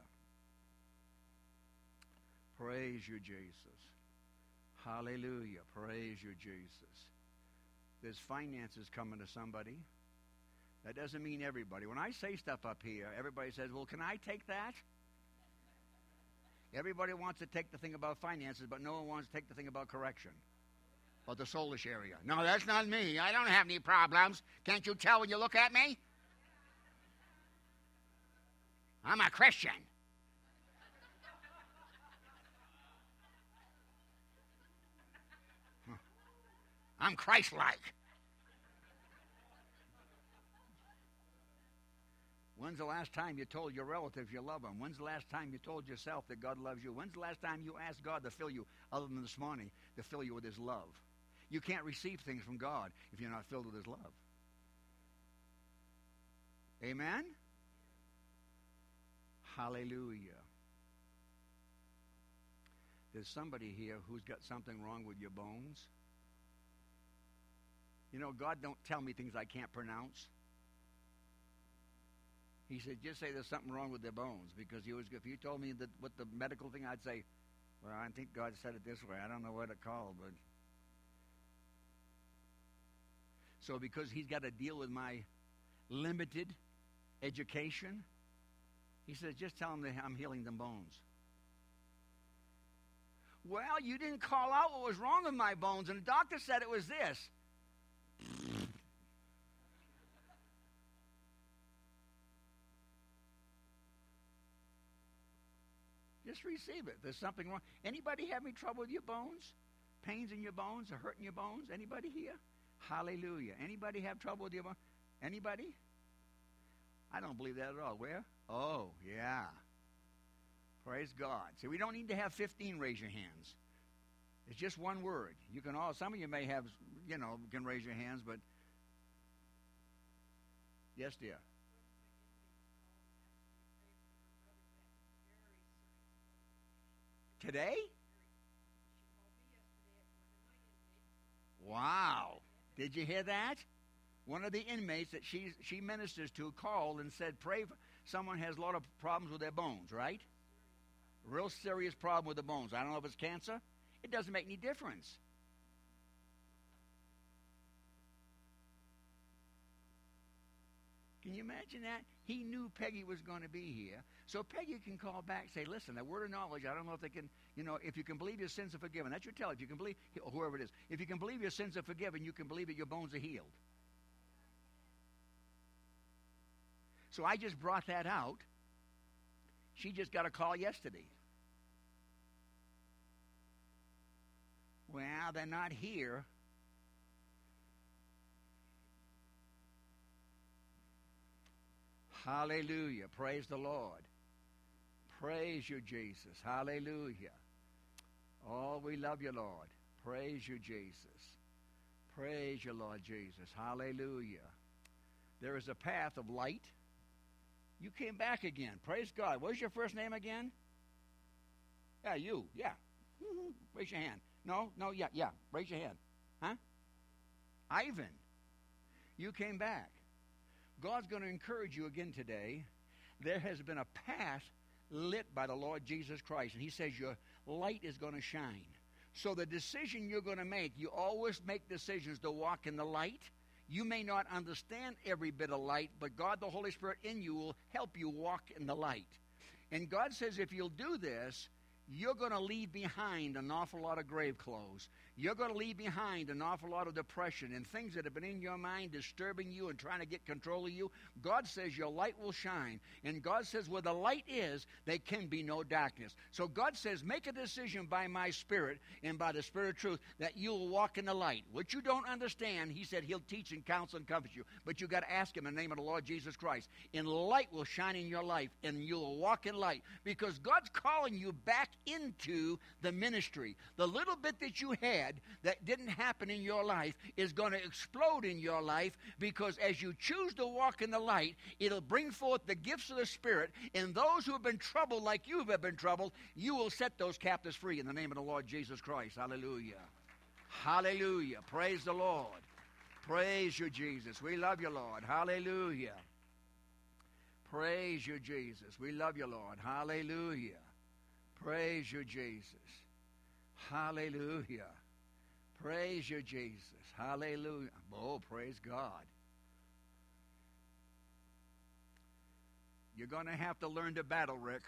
Praise you, Jesus. Hallelujah. Praise you, Jesus. There's finances coming to somebody. That doesn't mean everybody. When I say stuff up here, everybody says, well, can I take that? Everybody wants to take the thing about finances, but no one wants to take the thing about correction. Or the soulish area. No, that's not me. I don't have any problems. Can't you tell when you look at me? I'm a Christian. I'm Christ-like. When's the last time you told your relatives you love them? When's the last time you told yourself that God loves you? When's the last time you asked God to fill you, other than this morning, to fill you with his love? You can't receive things from God if you're not filled with his love. Amen? Hallelujah. There's somebody here who's got something wrong with your bones. You know, God don't tell me things I can't pronounce. He said, just say there's something wrong with their bones. Because if you told me what the medical thing, I'd say, well, I think God said it this way. I don't know what it called, but... So because he's got to deal with my limited education, he says, just tell him that I'm healing them bones. Well, you didn't call out what was wrong with my bones, and the doctor said it was this. Just receive it. There's something wrong. Anybody have any trouble with your bones? Pains in your bones or hurting your bones? Anybody here? Hallelujah. Anybody have trouble with your bones? Anybody? I don't believe that at all. Where? Oh, yeah. Praise God. See, we don't need to have 15 raise your hands. It's just one word. You can all, some of you may have, can raise your hands, but yes, dear. Today? Wow. Did you hear that? One of the inmates that she ministers to called and said, pray for someone has a lot of problems with their bones, right? Real serious problem with the bones. I don't know if it's cancer. It doesn't make any difference. Can you imagine that? He knew Peggy was going to be here. So Peggy can call back and say, listen, a word of knowledge, I don't know if they can, if you can believe your sins are forgiven. That's your tell. If you can believe, whoever it is, if you can believe your sins are forgiven, you can believe that your bones are healed. So I just brought that out. She just got a call yesterday. Well, they're not here. Hallelujah. Praise the Lord. Praise you, Jesus. Hallelujah. Oh, we love you, Lord. Praise you, Jesus. Praise you, Lord Jesus. Hallelujah. There is a path of light. You came back again. Praise God. What's your first name again? Yeah, you. Yeah. Raise your hand. No, yeah. Raise your hand. Huh? Ivan, you came back. God's going to encourage you again today. There has been a path lit by the Lord Jesus Christ, and he says your light is going to shine. So the decision you're going to make, you always make decisions to walk in the light. You may not understand every bit of light, but God, the Holy Spirit in you, will help you walk in the light. And God says if you'll do this, you're going to leave behind an awful lot of grave clothes. You're going to leave behind an awful lot of depression and things that have been in your mind disturbing you and trying to get control of you. God says your light will shine. And God says where the light is, there can be no darkness. So God says make a decision by my Spirit and by the Spirit of truth that you'll walk in the light. What you don't understand, he said he'll teach and counsel and comfort you. But you got to ask him in the name of the Lord Jesus Christ. And light will shine in your life and you'll walk in light because God's calling you back into the ministry. The little bit that you had that didn't happen in your life is going to explode in your life because as you choose to walk in the light, it'll bring forth the gifts of the Spirit, and those who have been troubled like you have been troubled, you will set those captives free in the name of the Lord Jesus Christ. Hallelujah. Hallelujah. Praise the Lord. Praise you, Jesus. We love you, Lord. Hallelujah. Praise you, Jesus. We love you, Lord. Hallelujah. Praise you, Jesus. Hallelujah. Praise you, Jesus. Hallelujah. Oh, praise God. You're going to have to learn to battle, Rick.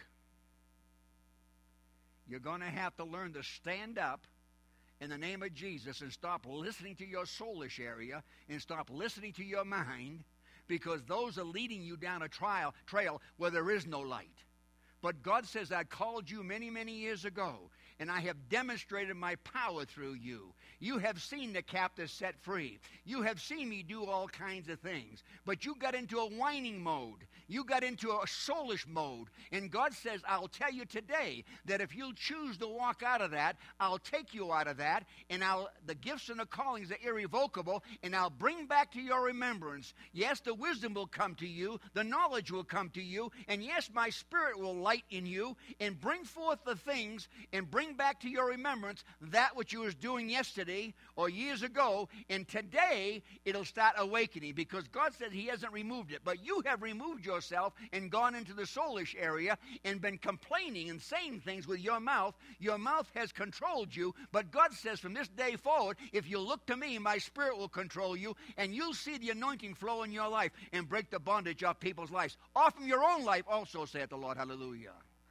You're going to have to learn to stand up in the name of Jesus and stop listening to your soulish area and stop listening to your mind because those are leading you down a trail where there is no light. But God says, I called you many, many years ago, and I have demonstrated my power through you. You have seen the captives set free. You have seen me do all kinds of things. But you got into a whining mode. You got into a soulish mode. And God says, I'll tell you today that if you'll choose to walk out of that, I'll take you out of that, and the gifts and the callings are irrevocable, and I'll bring back to your remembrance. Yes, the wisdom will come to you. The knowledge will come to you. And yes, my Spirit will light in you and bring forth the things and bring back to your remembrance that which you was doing yesterday or years ago, and today it'll start awakening because God said he hasn't removed it, but you have removed yourself and gone into the soulish area and been complaining and saying things with your mouth. Your mouth has controlled you, but God says from this day forward, if you look to me, my Spirit will control you, and you'll see the anointing flow in your life and break the bondage off people's lives. Off from your own life also, saith the Lord. Hallelujah.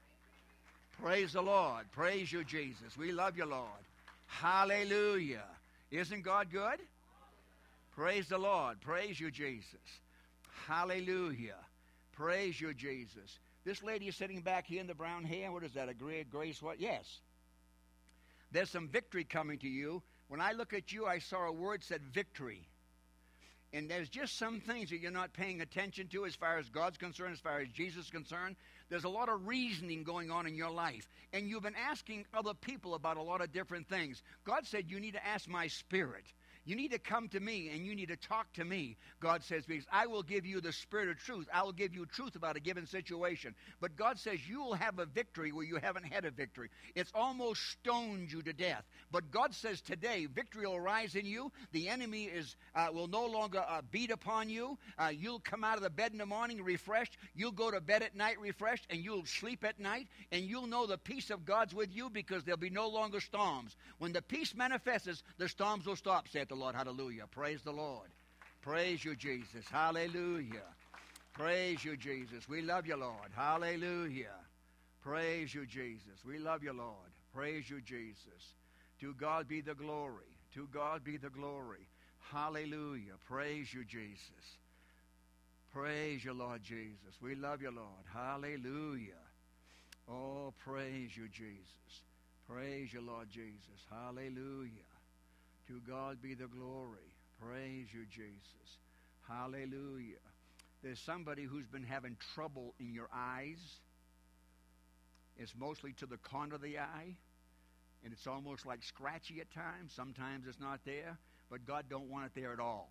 Praise the Lord. Praise you, Jesus. We love you, Lord. Hallelujah. Isn't God good? Praise the Lord. Praise you, Jesus. Hallelujah. Praise you, Jesus. This lady is sitting back here in the brown hair. What is that? A grace what? Yes. There's some victory coming to you. When I look at you, I saw a word said victory. And there's just some things that you're not paying attention to as far as God's concerned, as far as Jesus is concerned. There's a lot of reasoning going on in your life. And you've been asking other people about a lot of different things. God said you need to ask my Spirit. You need to come to me and you need to talk to me, God says, because I will give you the Spirit of truth. I will give you truth about a given situation. But God says you will have a victory where you haven't had a victory. It's almost stoned you to death. But God says today victory will rise in you. The enemy will no longer beat upon you. You'll come out of the bed in the morning refreshed. You'll go to bed at night refreshed, and you'll sleep at night. And you'll know the peace of God's with you because there'll be no longer storms. When the peace manifests, the storms will stop, saith the Lord. Hallelujah. Praise the Lord. Praise you, Jesus. Hallelujah. Praise you, Jesus. We love you, Lord. Hallelujah. Praise you, Jesus. We love you, Lord. Praise you, Jesus. To God be the glory. To God be the glory. Hallelujah. Praise you, Jesus. Praise you, Lord Jesus. We love you, Lord. Hallelujah. Oh, praise you, Jesus. Praise you, Lord Jesus. Hallelujah. To God be the glory. Praise you, Jesus. Hallelujah. There's somebody who's been having trouble in your eyes. It's mostly to the corner of the eye, and it's almost like scratchy at times. Sometimes it's not there, but God don't want it there at all.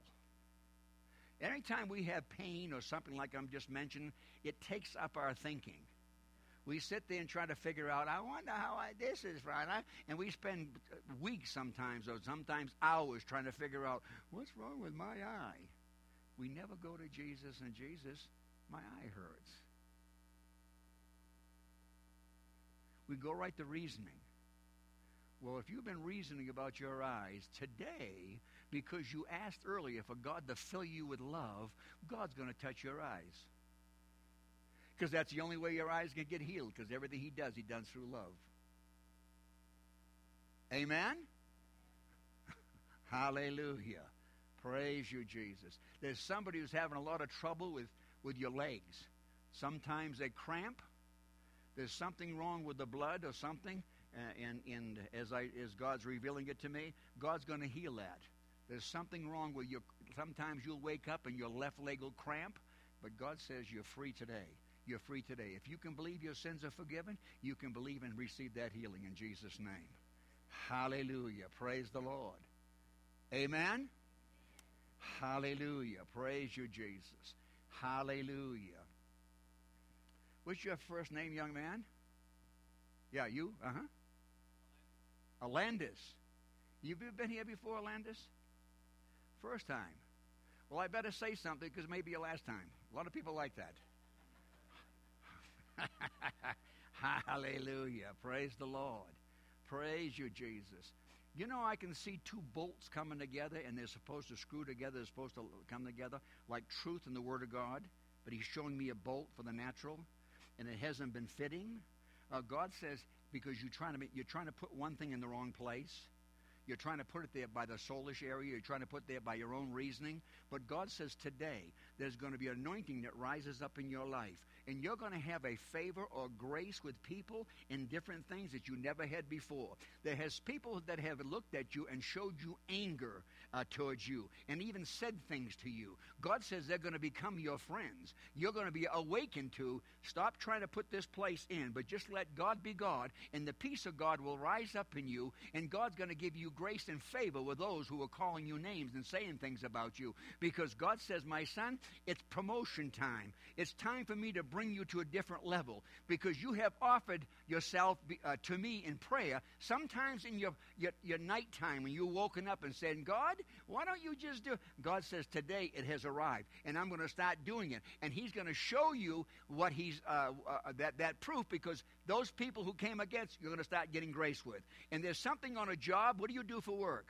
Anytime we have pain or something like I'm just mentioning, it takes up our thinking. We sit there and try to figure out, I wonder how this is right. And we spend weeks sometimes, or sometimes hours, trying to figure out, what's wrong with my eye? We never go to Jesus and Jesus, my eye hurts. We go right to reasoning. Well, if you've been reasoning about your eyes today, because you asked earlier for God to fill you with love, God's going to touch your eyes. Because that's the only way your eyes can get healed, because everything he does through love. Amen? Hallelujah. Praise you, Jesus. There's somebody who's having a lot of trouble with your legs. Sometimes they cramp. There's something wrong with the blood or something. And as God's revealing it to me, God's going to heal that. There's something wrong with your. Sometimes you'll wake up and your left leg will cramp, but God says you're free today. You're free today. If you can believe your sins are forgiven, you can believe and receive that healing in Jesus' name. Hallelujah. Praise the Lord. Amen. Hallelujah. Praise you, Jesus. Hallelujah. What's your first name, young man? Yeah, you? Alandis. You've been here before, Alandis? First time. Well, I better say something because maybe your last time. A lot of people like that. Hallelujah. Praise the Lord. Praise you, Jesus. You know, I can see two bolts coming together, and they're supposed to screw together. They're supposed to come together like truth and the Word of God. But he's showing me a bolt for the natural, and it hasn't been fitting. God says, because you're trying to put one thing in the wrong place. You're trying to put it there by the soulish area. You're trying to put it there by your own reasoning. But God says today there's going to be anointing that rises up in your life. And you're going to have a favor or grace with people in different things that you never had before. There has people that have looked at you and showed you anger towards you and even said things to you. God says they're going to become your friends. You're going to be awakened to stop trying to put this place in, but just let God be God, and the peace of God will rise up in you, and God's going to give you grace and favor with those who are calling you names and saying things about you. Because God says, my son, it's promotion time. It's time for me to bring you to a different level, because you have offered yourself to me in prayer, sometimes in your nighttime when you're woken up and saying, God, why don't you just do it? God says, today it has arrived, and I'm going to start doing it. And he's going to show you what he's that proof, because those people who came against you're going to start getting grace with. And there's something on a job. What do you do for work?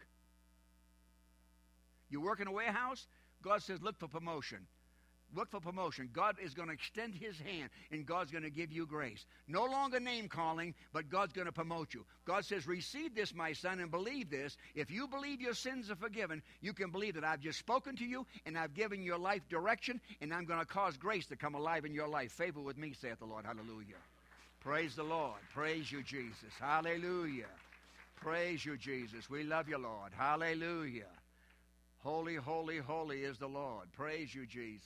You work in a warehouse? God says, look for promotion. Look for promotion. God is going to extend his hand, and God's going to give you grace. No longer name calling, but God's going to promote you. God says, receive this, my son, and believe this. If you believe your sins are forgiven, you can believe that I've just spoken to you, and I've given your life direction, and I'm going to cause grace to come alive in your life. Favor with me, saith the Lord. Hallelujah. Praise the Lord. Praise you, Jesus. Hallelujah. Praise you, Jesus. We love you, Lord. Hallelujah. Holy, holy, holy is the Lord. Praise you, Jesus.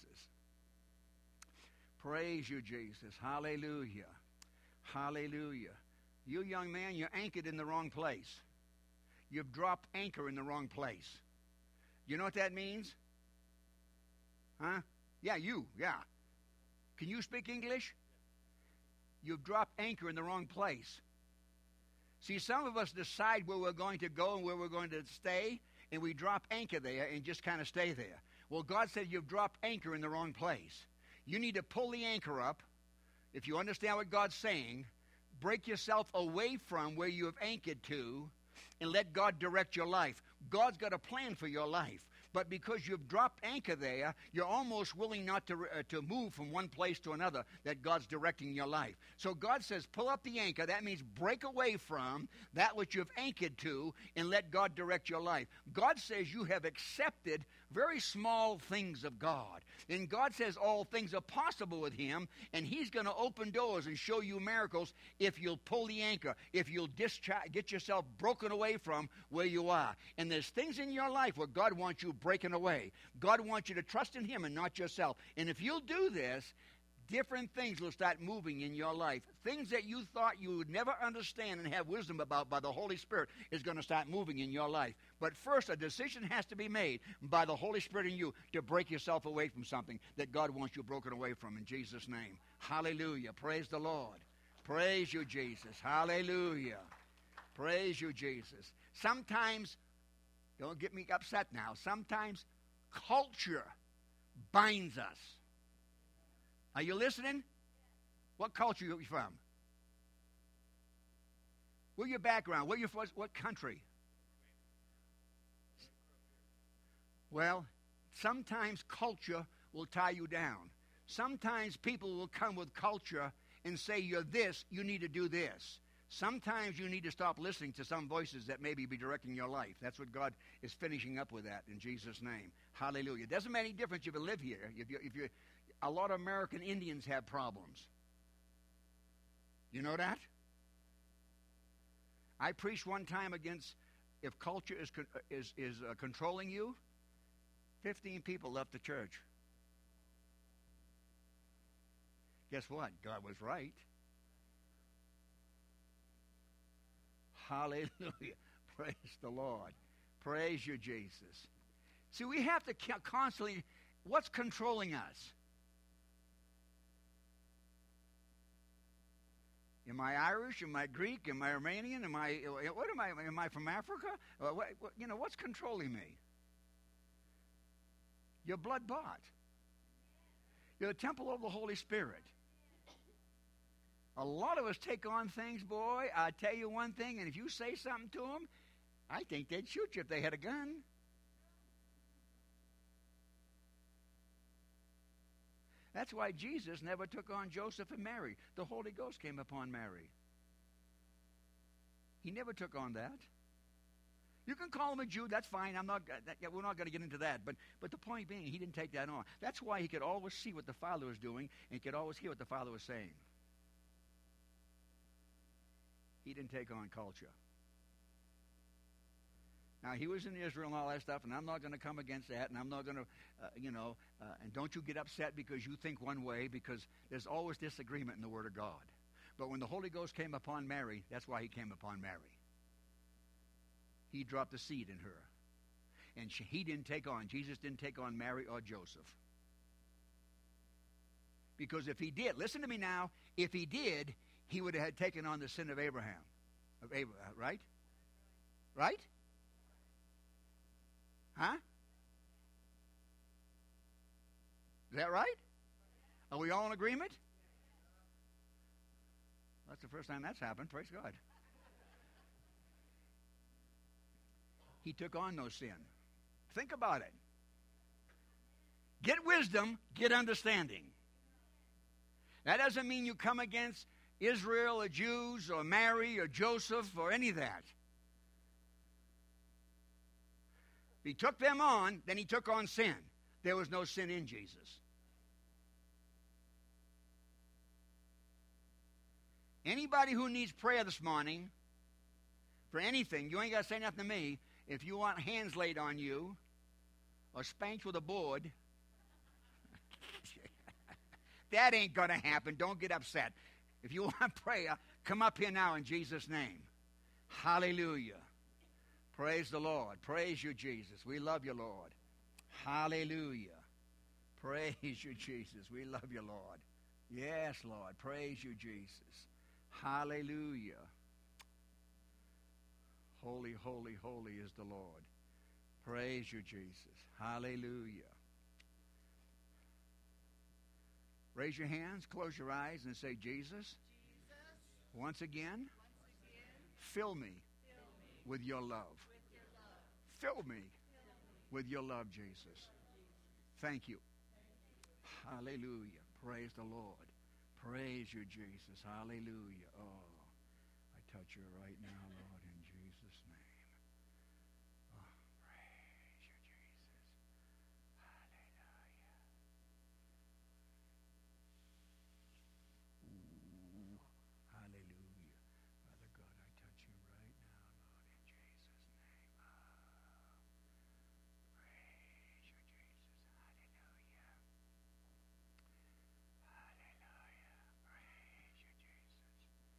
Praise you, Jesus. Hallelujah. Hallelujah. You young man, you're anchored in the wrong place. You've dropped anchor in the wrong place. You know what that means? Huh? Yeah, you. Yeah. Can you speak English? You've dropped anchor in the wrong place. See, some of us decide where we're going to go and where we're going to stay, and we drop anchor there and just kind of stay there. Well, God said you've dropped anchor in the wrong place. You need to pull the anchor up. If you understand what God's saying, break yourself away from where you have anchored to and let God direct your life. God's got a plan for your life. But because you've dropped anchor there, you're almost willing not to move from one place to another that God's directing your life. So God says, pull up the anchor. That means break away from that which you've anchored to and let God direct your life. God says you have accepted very small things of God. And God says all things are possible with him, and he's going to open doors and show you miracles if you'll pull the anchor, if you'll get yourself broken away from where you are. And there's things in your life where God wants you breaking away. God wants you to trust in him and not yourself. And if you'll do this, different things will start moving in your life. Things that you thought you would never understand and have wisdom about by the Holy Spirit is going to start moving in your life. But first, a decision has to be made by the Holy Spirit in you to break yourself away from something that God wants you broken away from in Jesus' name. Hallelujah. Praise the Lord. Praise you, Jesus. Hallelujah. Praise you, Jesus. Sometimes, don't get me upset now, sometimes culture binds us. Are you listening? What culture are you from? What's your background? What country? Well, sometimes culture will tie you down. Sometimes people will come with culture and say, you're this, you need to do this. Sometimes you need to stop listening to some voices that maybe be directing your life. That's what God is finishing up with that in Jesus' name. Hallelujah. It doesn't make any difference if you live here. A lot of American Indians have problems. You know that? I preached one time against if culture is controlling you. 15 people left the church. Guess what? God was right. Hallelujah. Praise the Lord. Praise you, Jesus. See, we have to constantly, what's controlling us? Am I Irish? Am I Greek? Am I Romanian? What am I? Am I from Africa? What's controlling me? You're blood bought. You're the temple of the Holy Spirit. A lot of us take on things, boy. I tell you one thing, and if you say something to them, I think they'd shoot you if they had a gun. That's why Jesus never took on Joseph and Mary. The Holy Ghost came upon Mary. He never took on that. You can call him a Jew, that's fine. We're not going to get into that. But the point being, he didn't take that on. That's why he could always see what the Father was doing, and he could always hear what the Father was saying. He didn't take on culture. Now, he was in Israel and all that stuff, and I'm not going to come against that, and I'm not going to, and don't you get upset because you think one way, because there's always disagreement in the Word of God. But when the Holy Ghost came upon Mary, that's why he came upon Mary. He dropped the seed in her. And Jesus didn't take on Mary or Joseph. Because if he did, listen to me now, if he did, he would have taken on the sin of Abraham. Right? Right? Huh? Is that right? Are we all in agreement? That's the first time that's happened. Praise God. He took on no sin. Think about it. Get wisdom, get understanding. That doesn't mean you come against Israel or Jews or Mary or Joseph or any of that. He took them on, then he took on sin. There was no sin in Jesus. Anybody who needs prayer this morning for anything, you ain't got to say nothing to me. If you want hands laid on you or spanked with a board, that ain't going to happen. Don't get upset. If you want prayer, come up here now in Jesus' name. Hallelujah. Praise the Lord. Praise you, Jesus. We love you, Lord. Hallelujah. Praise you, Jesus. We love you, Lord. Yes, Lord. Praise you, Jesus. Hallelujah. Holy, holy, holy is the Lord. Praise you, Jesus. Hallelujah. Raise your hands, close your eyes, and say, Jesus, once again, fill me with your love. Fill me with your love, Jesus. Thank you. Hallelujah. Praise the Lord. Praise you, Jesus. Hallelujah. Oh, I touch you right now, Lord, in Jesus' name. Oh, praise you, Jesus. Hallelujah. Ooh, hallelujah. Father God, I touch you right now, Lord, in Jesus' name. Praise you, Jesus. Hallelujah. Hallelujah. Praise you, Jesus.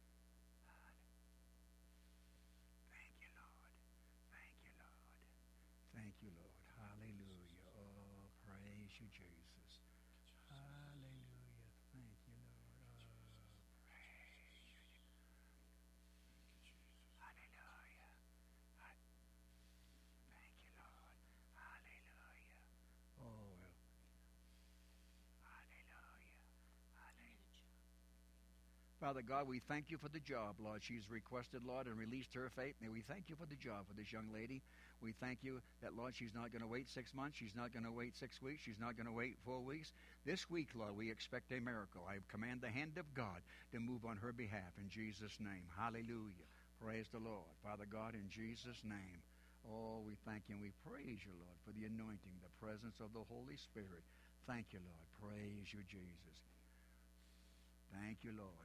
Thank you, Lord. Thank you, Lord. Thank you, Lord. Hallelujah. Oh, praise you, Jesus. Hallelujah. Thank you, Lord. Oh, praise you, Father God, we thank you for the job, Lord. She's requested, Lord, and released her faith. May we thank you for the job for this young lady. We thank you that, Lord, she's not going to wait 6 months. She's not going to wait 6 weeks. She's not going to wait 4 weeks. This week, Lord, we expect a miracle. I command the hand of God to move on her behalf in Jesus' name. Hallelujah. Praise the Lord. Father God, in Jesus' name. Oh, we thank you and we praise you, Lord, for the anointing, the presence of the Holy Spirit. Thank you, Lord. Praise you, Jesus. Thank you, Lord.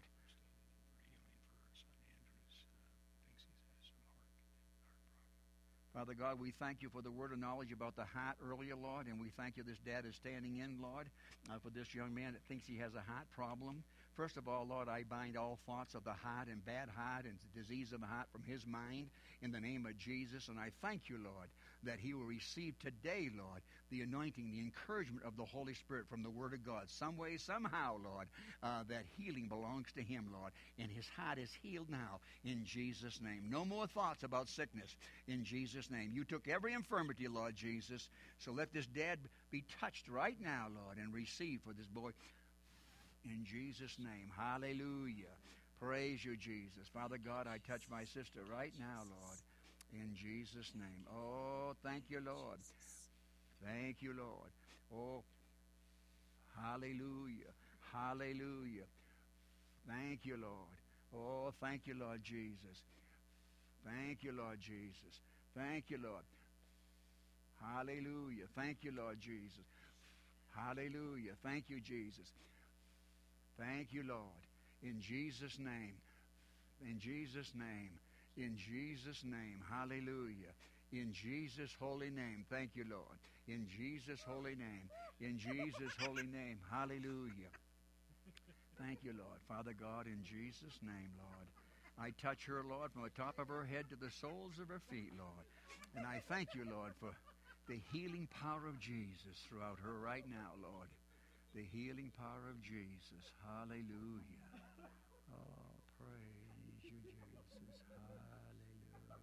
Father God, we thank you for the word of knowledge about the heart earlier, Lord, and we thank you this dad is standing in, Lord, for this young man that thinks he has a heart problem. First of all, Lord, I bind all thoughts of the heart and bad heart and disease of the heart from his mind in the name of Jesus, and I thank you, Lord, that he will receive today, Lord, the anointing, the encouragement of the Holy Spirit from the Word of God. Some way, somehow, Lord, that healing belongs to him, Lord, and his heart is healed now in Jesus' name. No more thoughts about sickness in Jesus' name. You took every infirmity, Lord Jesus, so let this dad be touched right now, Lord, and receive for this boy in Jesus' name. Hallelujah. Praise you, Jesus. Father God, I touch my sister right now, Lord, in Jesus' name. Oh, thank you, Lord. Thank you, Lord. Oh, hallelujah. Hallelujah. Thank you, Lord. Oh, thank you, Lord Jesus. Thank you, Lord Jesus. Thank you, Lord. Hallelujah. Thank you, Lord Jesus. Hallelujah. Thank you, Jesus. Thank you, Lord. In Jesus' name. In Jesus' name. In Jesus' name. Hallelujah. In Jesus' holy name. Thank you, Lord. In Jesus' holy name. In Jesus' holy name. Hallelujah. Thank you, Lord. Father God, in Jesus' name, Lord. I touch her, Lord, from the top of her head to the soles of her feet, Lord. And I thank you, Lord, for the healing power of Jesus throughout her right now, Lord. The healing power of Jesus. Hallelujah. Oh, praise you, Jesus. Hallelujah.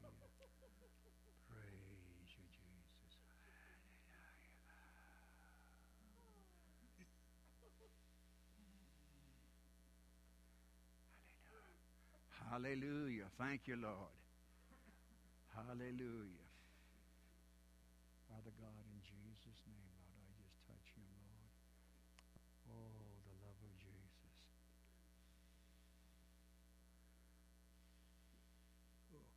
Praise you, Jesus. Hallelujah. Thank you, Lord. Hallelujah. Father God, in Jesus' name, Lord, I just touch him, Lord. Oh, the love of Jesus. Oh,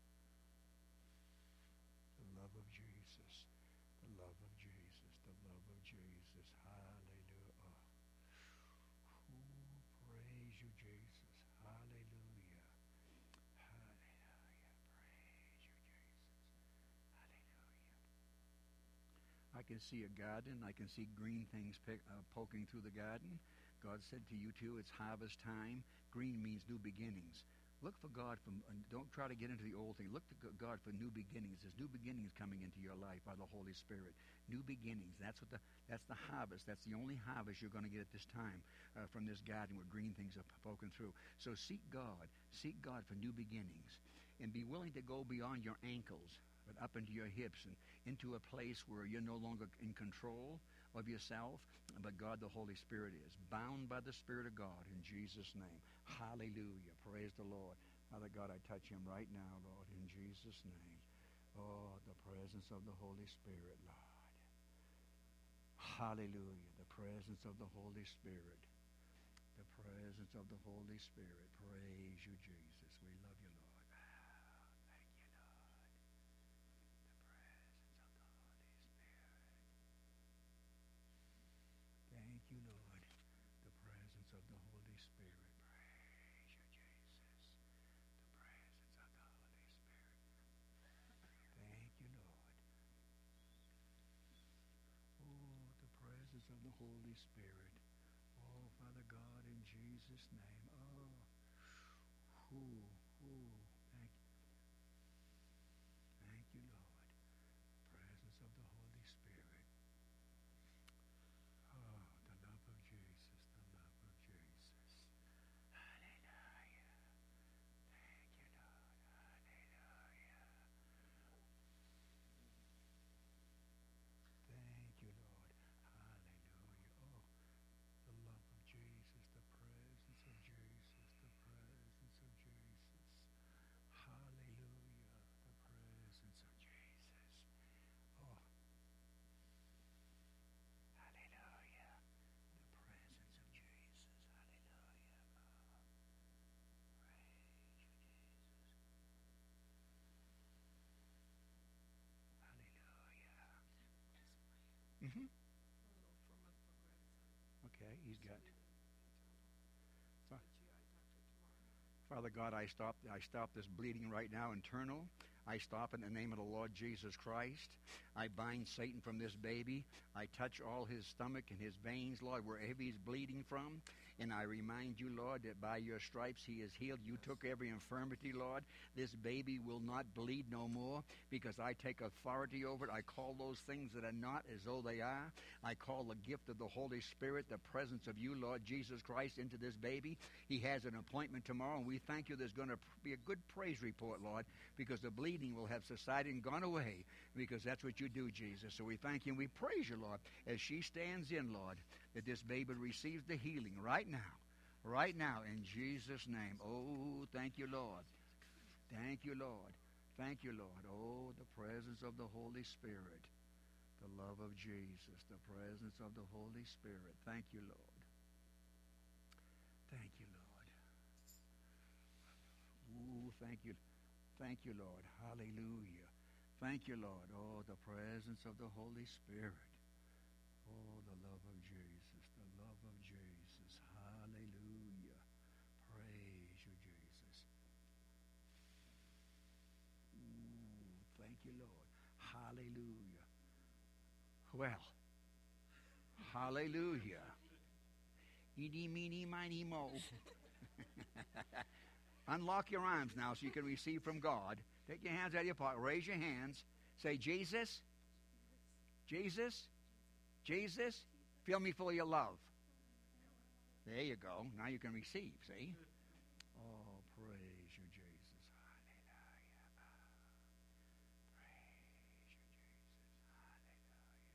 the love of Jesus. The love of Jesus. The love of Jesus. Hallelujah. Oh, praise you, Jesus. Hallelujah. Hallelujah. Praise you, Jesus. Hallelujah. I can see a garden. I can see green things poking through the garden. God said to you too, it's harvest time. Green means new beginnings. Look for God don't try to get into the old thing. Look to God for new beginnings. There's new beginnings coming into your life by the Holy Spirit. New beginnings. That's the harvest. That's the only harvest you're going to get at this time from this garden where green things are poking through. So seek God. Seek God for new beginnings. And be willing to go beyond your ankles, but up into your hips and into a place where you're no longer in control of yourself, but God the Holy Spirit is. Bound by the Spirit of God in Jesus' name. Hallelujah. Praise the Lord. Father God, I touch him right now, Lord, in Jesus' name. Oh, the presence of the Holy Spirit, Lord. Hallelujah. The presence of the Holy Spirit. The presence of the Holy Spirit. Praise you, Jesus. We love you, Lord. Thank you, Lord. The presence of the Holy Spirit. Thank you, Lord. The presence of the Holy Spirit. Praise you, Jesus. The presence of the Holy Spirit. Thank you, Lord. Oh, the presence of the Holy Spirit. Oh, Father God, in Jesus' name. Oh, thank you. Thank you, Lord. Presence of the Holy Spirit. Oh, the love of Jesus, the love of Jesus. Hallelujah. Thank you, Lord. Hallelujah. Thank you, Lord. Hallelujah. Oh, the love of Jesus, the presence of Jesus, the presence Mm-hmm. Okay, he's got. Father God, I stop this bleeding right now, internal. I stop in the name of the Lord Jesus Christ. I bind Satan from this baby. I touch all his stomach and his veins, Lord, wherever he's bleeding from. And I remind you, Lord, that by your stripes he is healed. You took every infirmity, Lord. This baby will not bleed no more because I take authority over it. I call those things that are not as though they are. I call the gift of the Holy Spirit, the presence of you, Lord Jesus Christ, into this baby. He has an appointment tomorrow, and we thank you there's going to be a good praise report, Lord, because the bleeding will have subsided and gone away, because that's what you do, Jesus. So we thank you and we praise you, Lord, as she stands in, Lord, that this baby receives the healing right now, in Jesus' name. Oh, thank you, Lord. Thank you, Lord. Thank you, Lord. Oh, the presence of the Holy Spirit, the love of Jesus, the presence of the Holy Spirit. Thank you, Lord. Thank you, Lord. Ooh, thank you. Thank you, Lord. Hallelujah. Thank you, Lord. Oh, the presence of the Holy Spirit. Oh, the love of Jesus. The love of Jesus. Hallelujah. Praise you, Jesus. Ooh, thank you, Lord. Hallelujah. Well, hallelujah. Eeny, meeny, miny, mo. Unlock your arms now so you can receive from God. Take your hands out of your pocket. Raise your hands. Say, Jesus, Jesus, Jesus, fill me full of your love. There you go. Now you can receive, see? Oh, praise you, Jesus. Hallelujah. Praise you, Jesus. Hallelujah.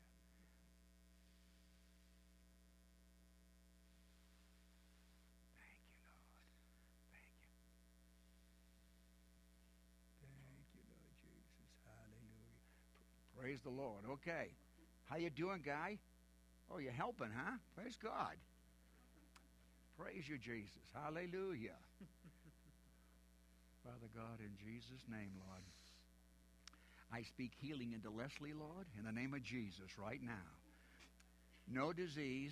Thank you, Lord. Thank you. Thank you, Lord Jesus. Hallelujah. Praise the Lord. Okay. How you doing, guy? Oh, you're helping, huh? Praise God. Praise you, Jesus. Hallelujah. Father God, in Jesus' name, Lord, I speak healing into Leslie, Lord, in the name of Jesus right now. No disease,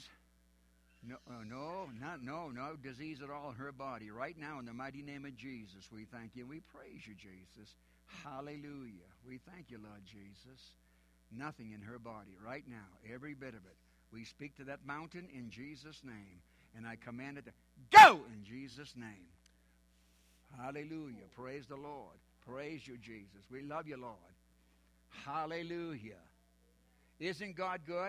no disease at all in her body. Right now, in the mighty name of Jesus, we thank you. We praise you, Jesus. Hallelujah. We thank you, Lord Jesus. Nothing in her body right now, every bit of it. We speak to that mountain in Jesus' name, and I command it to go in Jesus' name. Hallelujah. Praise the Lord. Praise you, Jesus. We love you, Lord. Hallelujah. Isn't God good?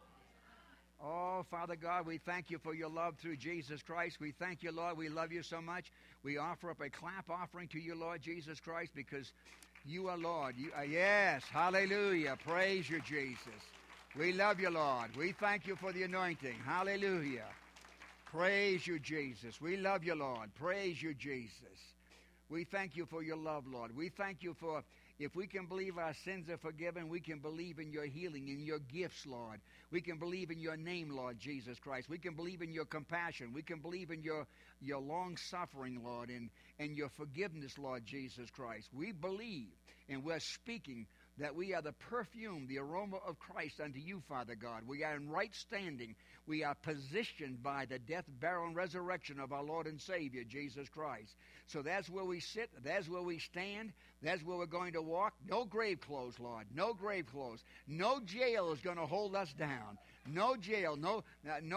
Oh, Father God, we thank you for your love through Jesus Christ. We thank you, Lord. We love you so much. We offer up a clap offering to you, Lord Jesus Christ, because you are Lord. Yes, hallelujah. Praise you, Jesus. We love you, Lord. We thank you for the anointing. Hallelujah. Praise you, Jesus. We love you, Lord. Praise you, Jesus. We thank you for your love, Lord. We thank you for, if we can believe our sins are forgiven, we can believe in your healing, in your gifts, Lord. We can believe in your name, Lord Jesus Christ. We can believe in your compassion. We can believe in your long-suffering, Lord, and your forgiveness, Lord Jesus Christ. We believe, and we're speaking that we are the perfume, the aroma of Christ unto you, Father God. We are in right standing. We are positioned by the death, burial, and resurrection of our Lord and Savior, Jesus Christ. So that's where we sit. That's where we stand. That's where we're going to walk. No grave clothes, Lord. No grave clothes. No jail is going to hold us down. No jail. No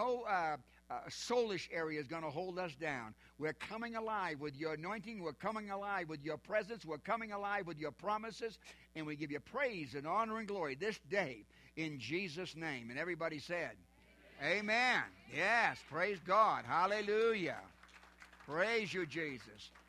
soulish area is going to hold us down. We're coming alive with your anointing. We're coming alive with your presence. We're coming alive with your promises. And we give you praise and honor and glory this day in Jesus' name. And everybody said, Amen. Yes, praise God. Hallelujah. Praise you, Jesus.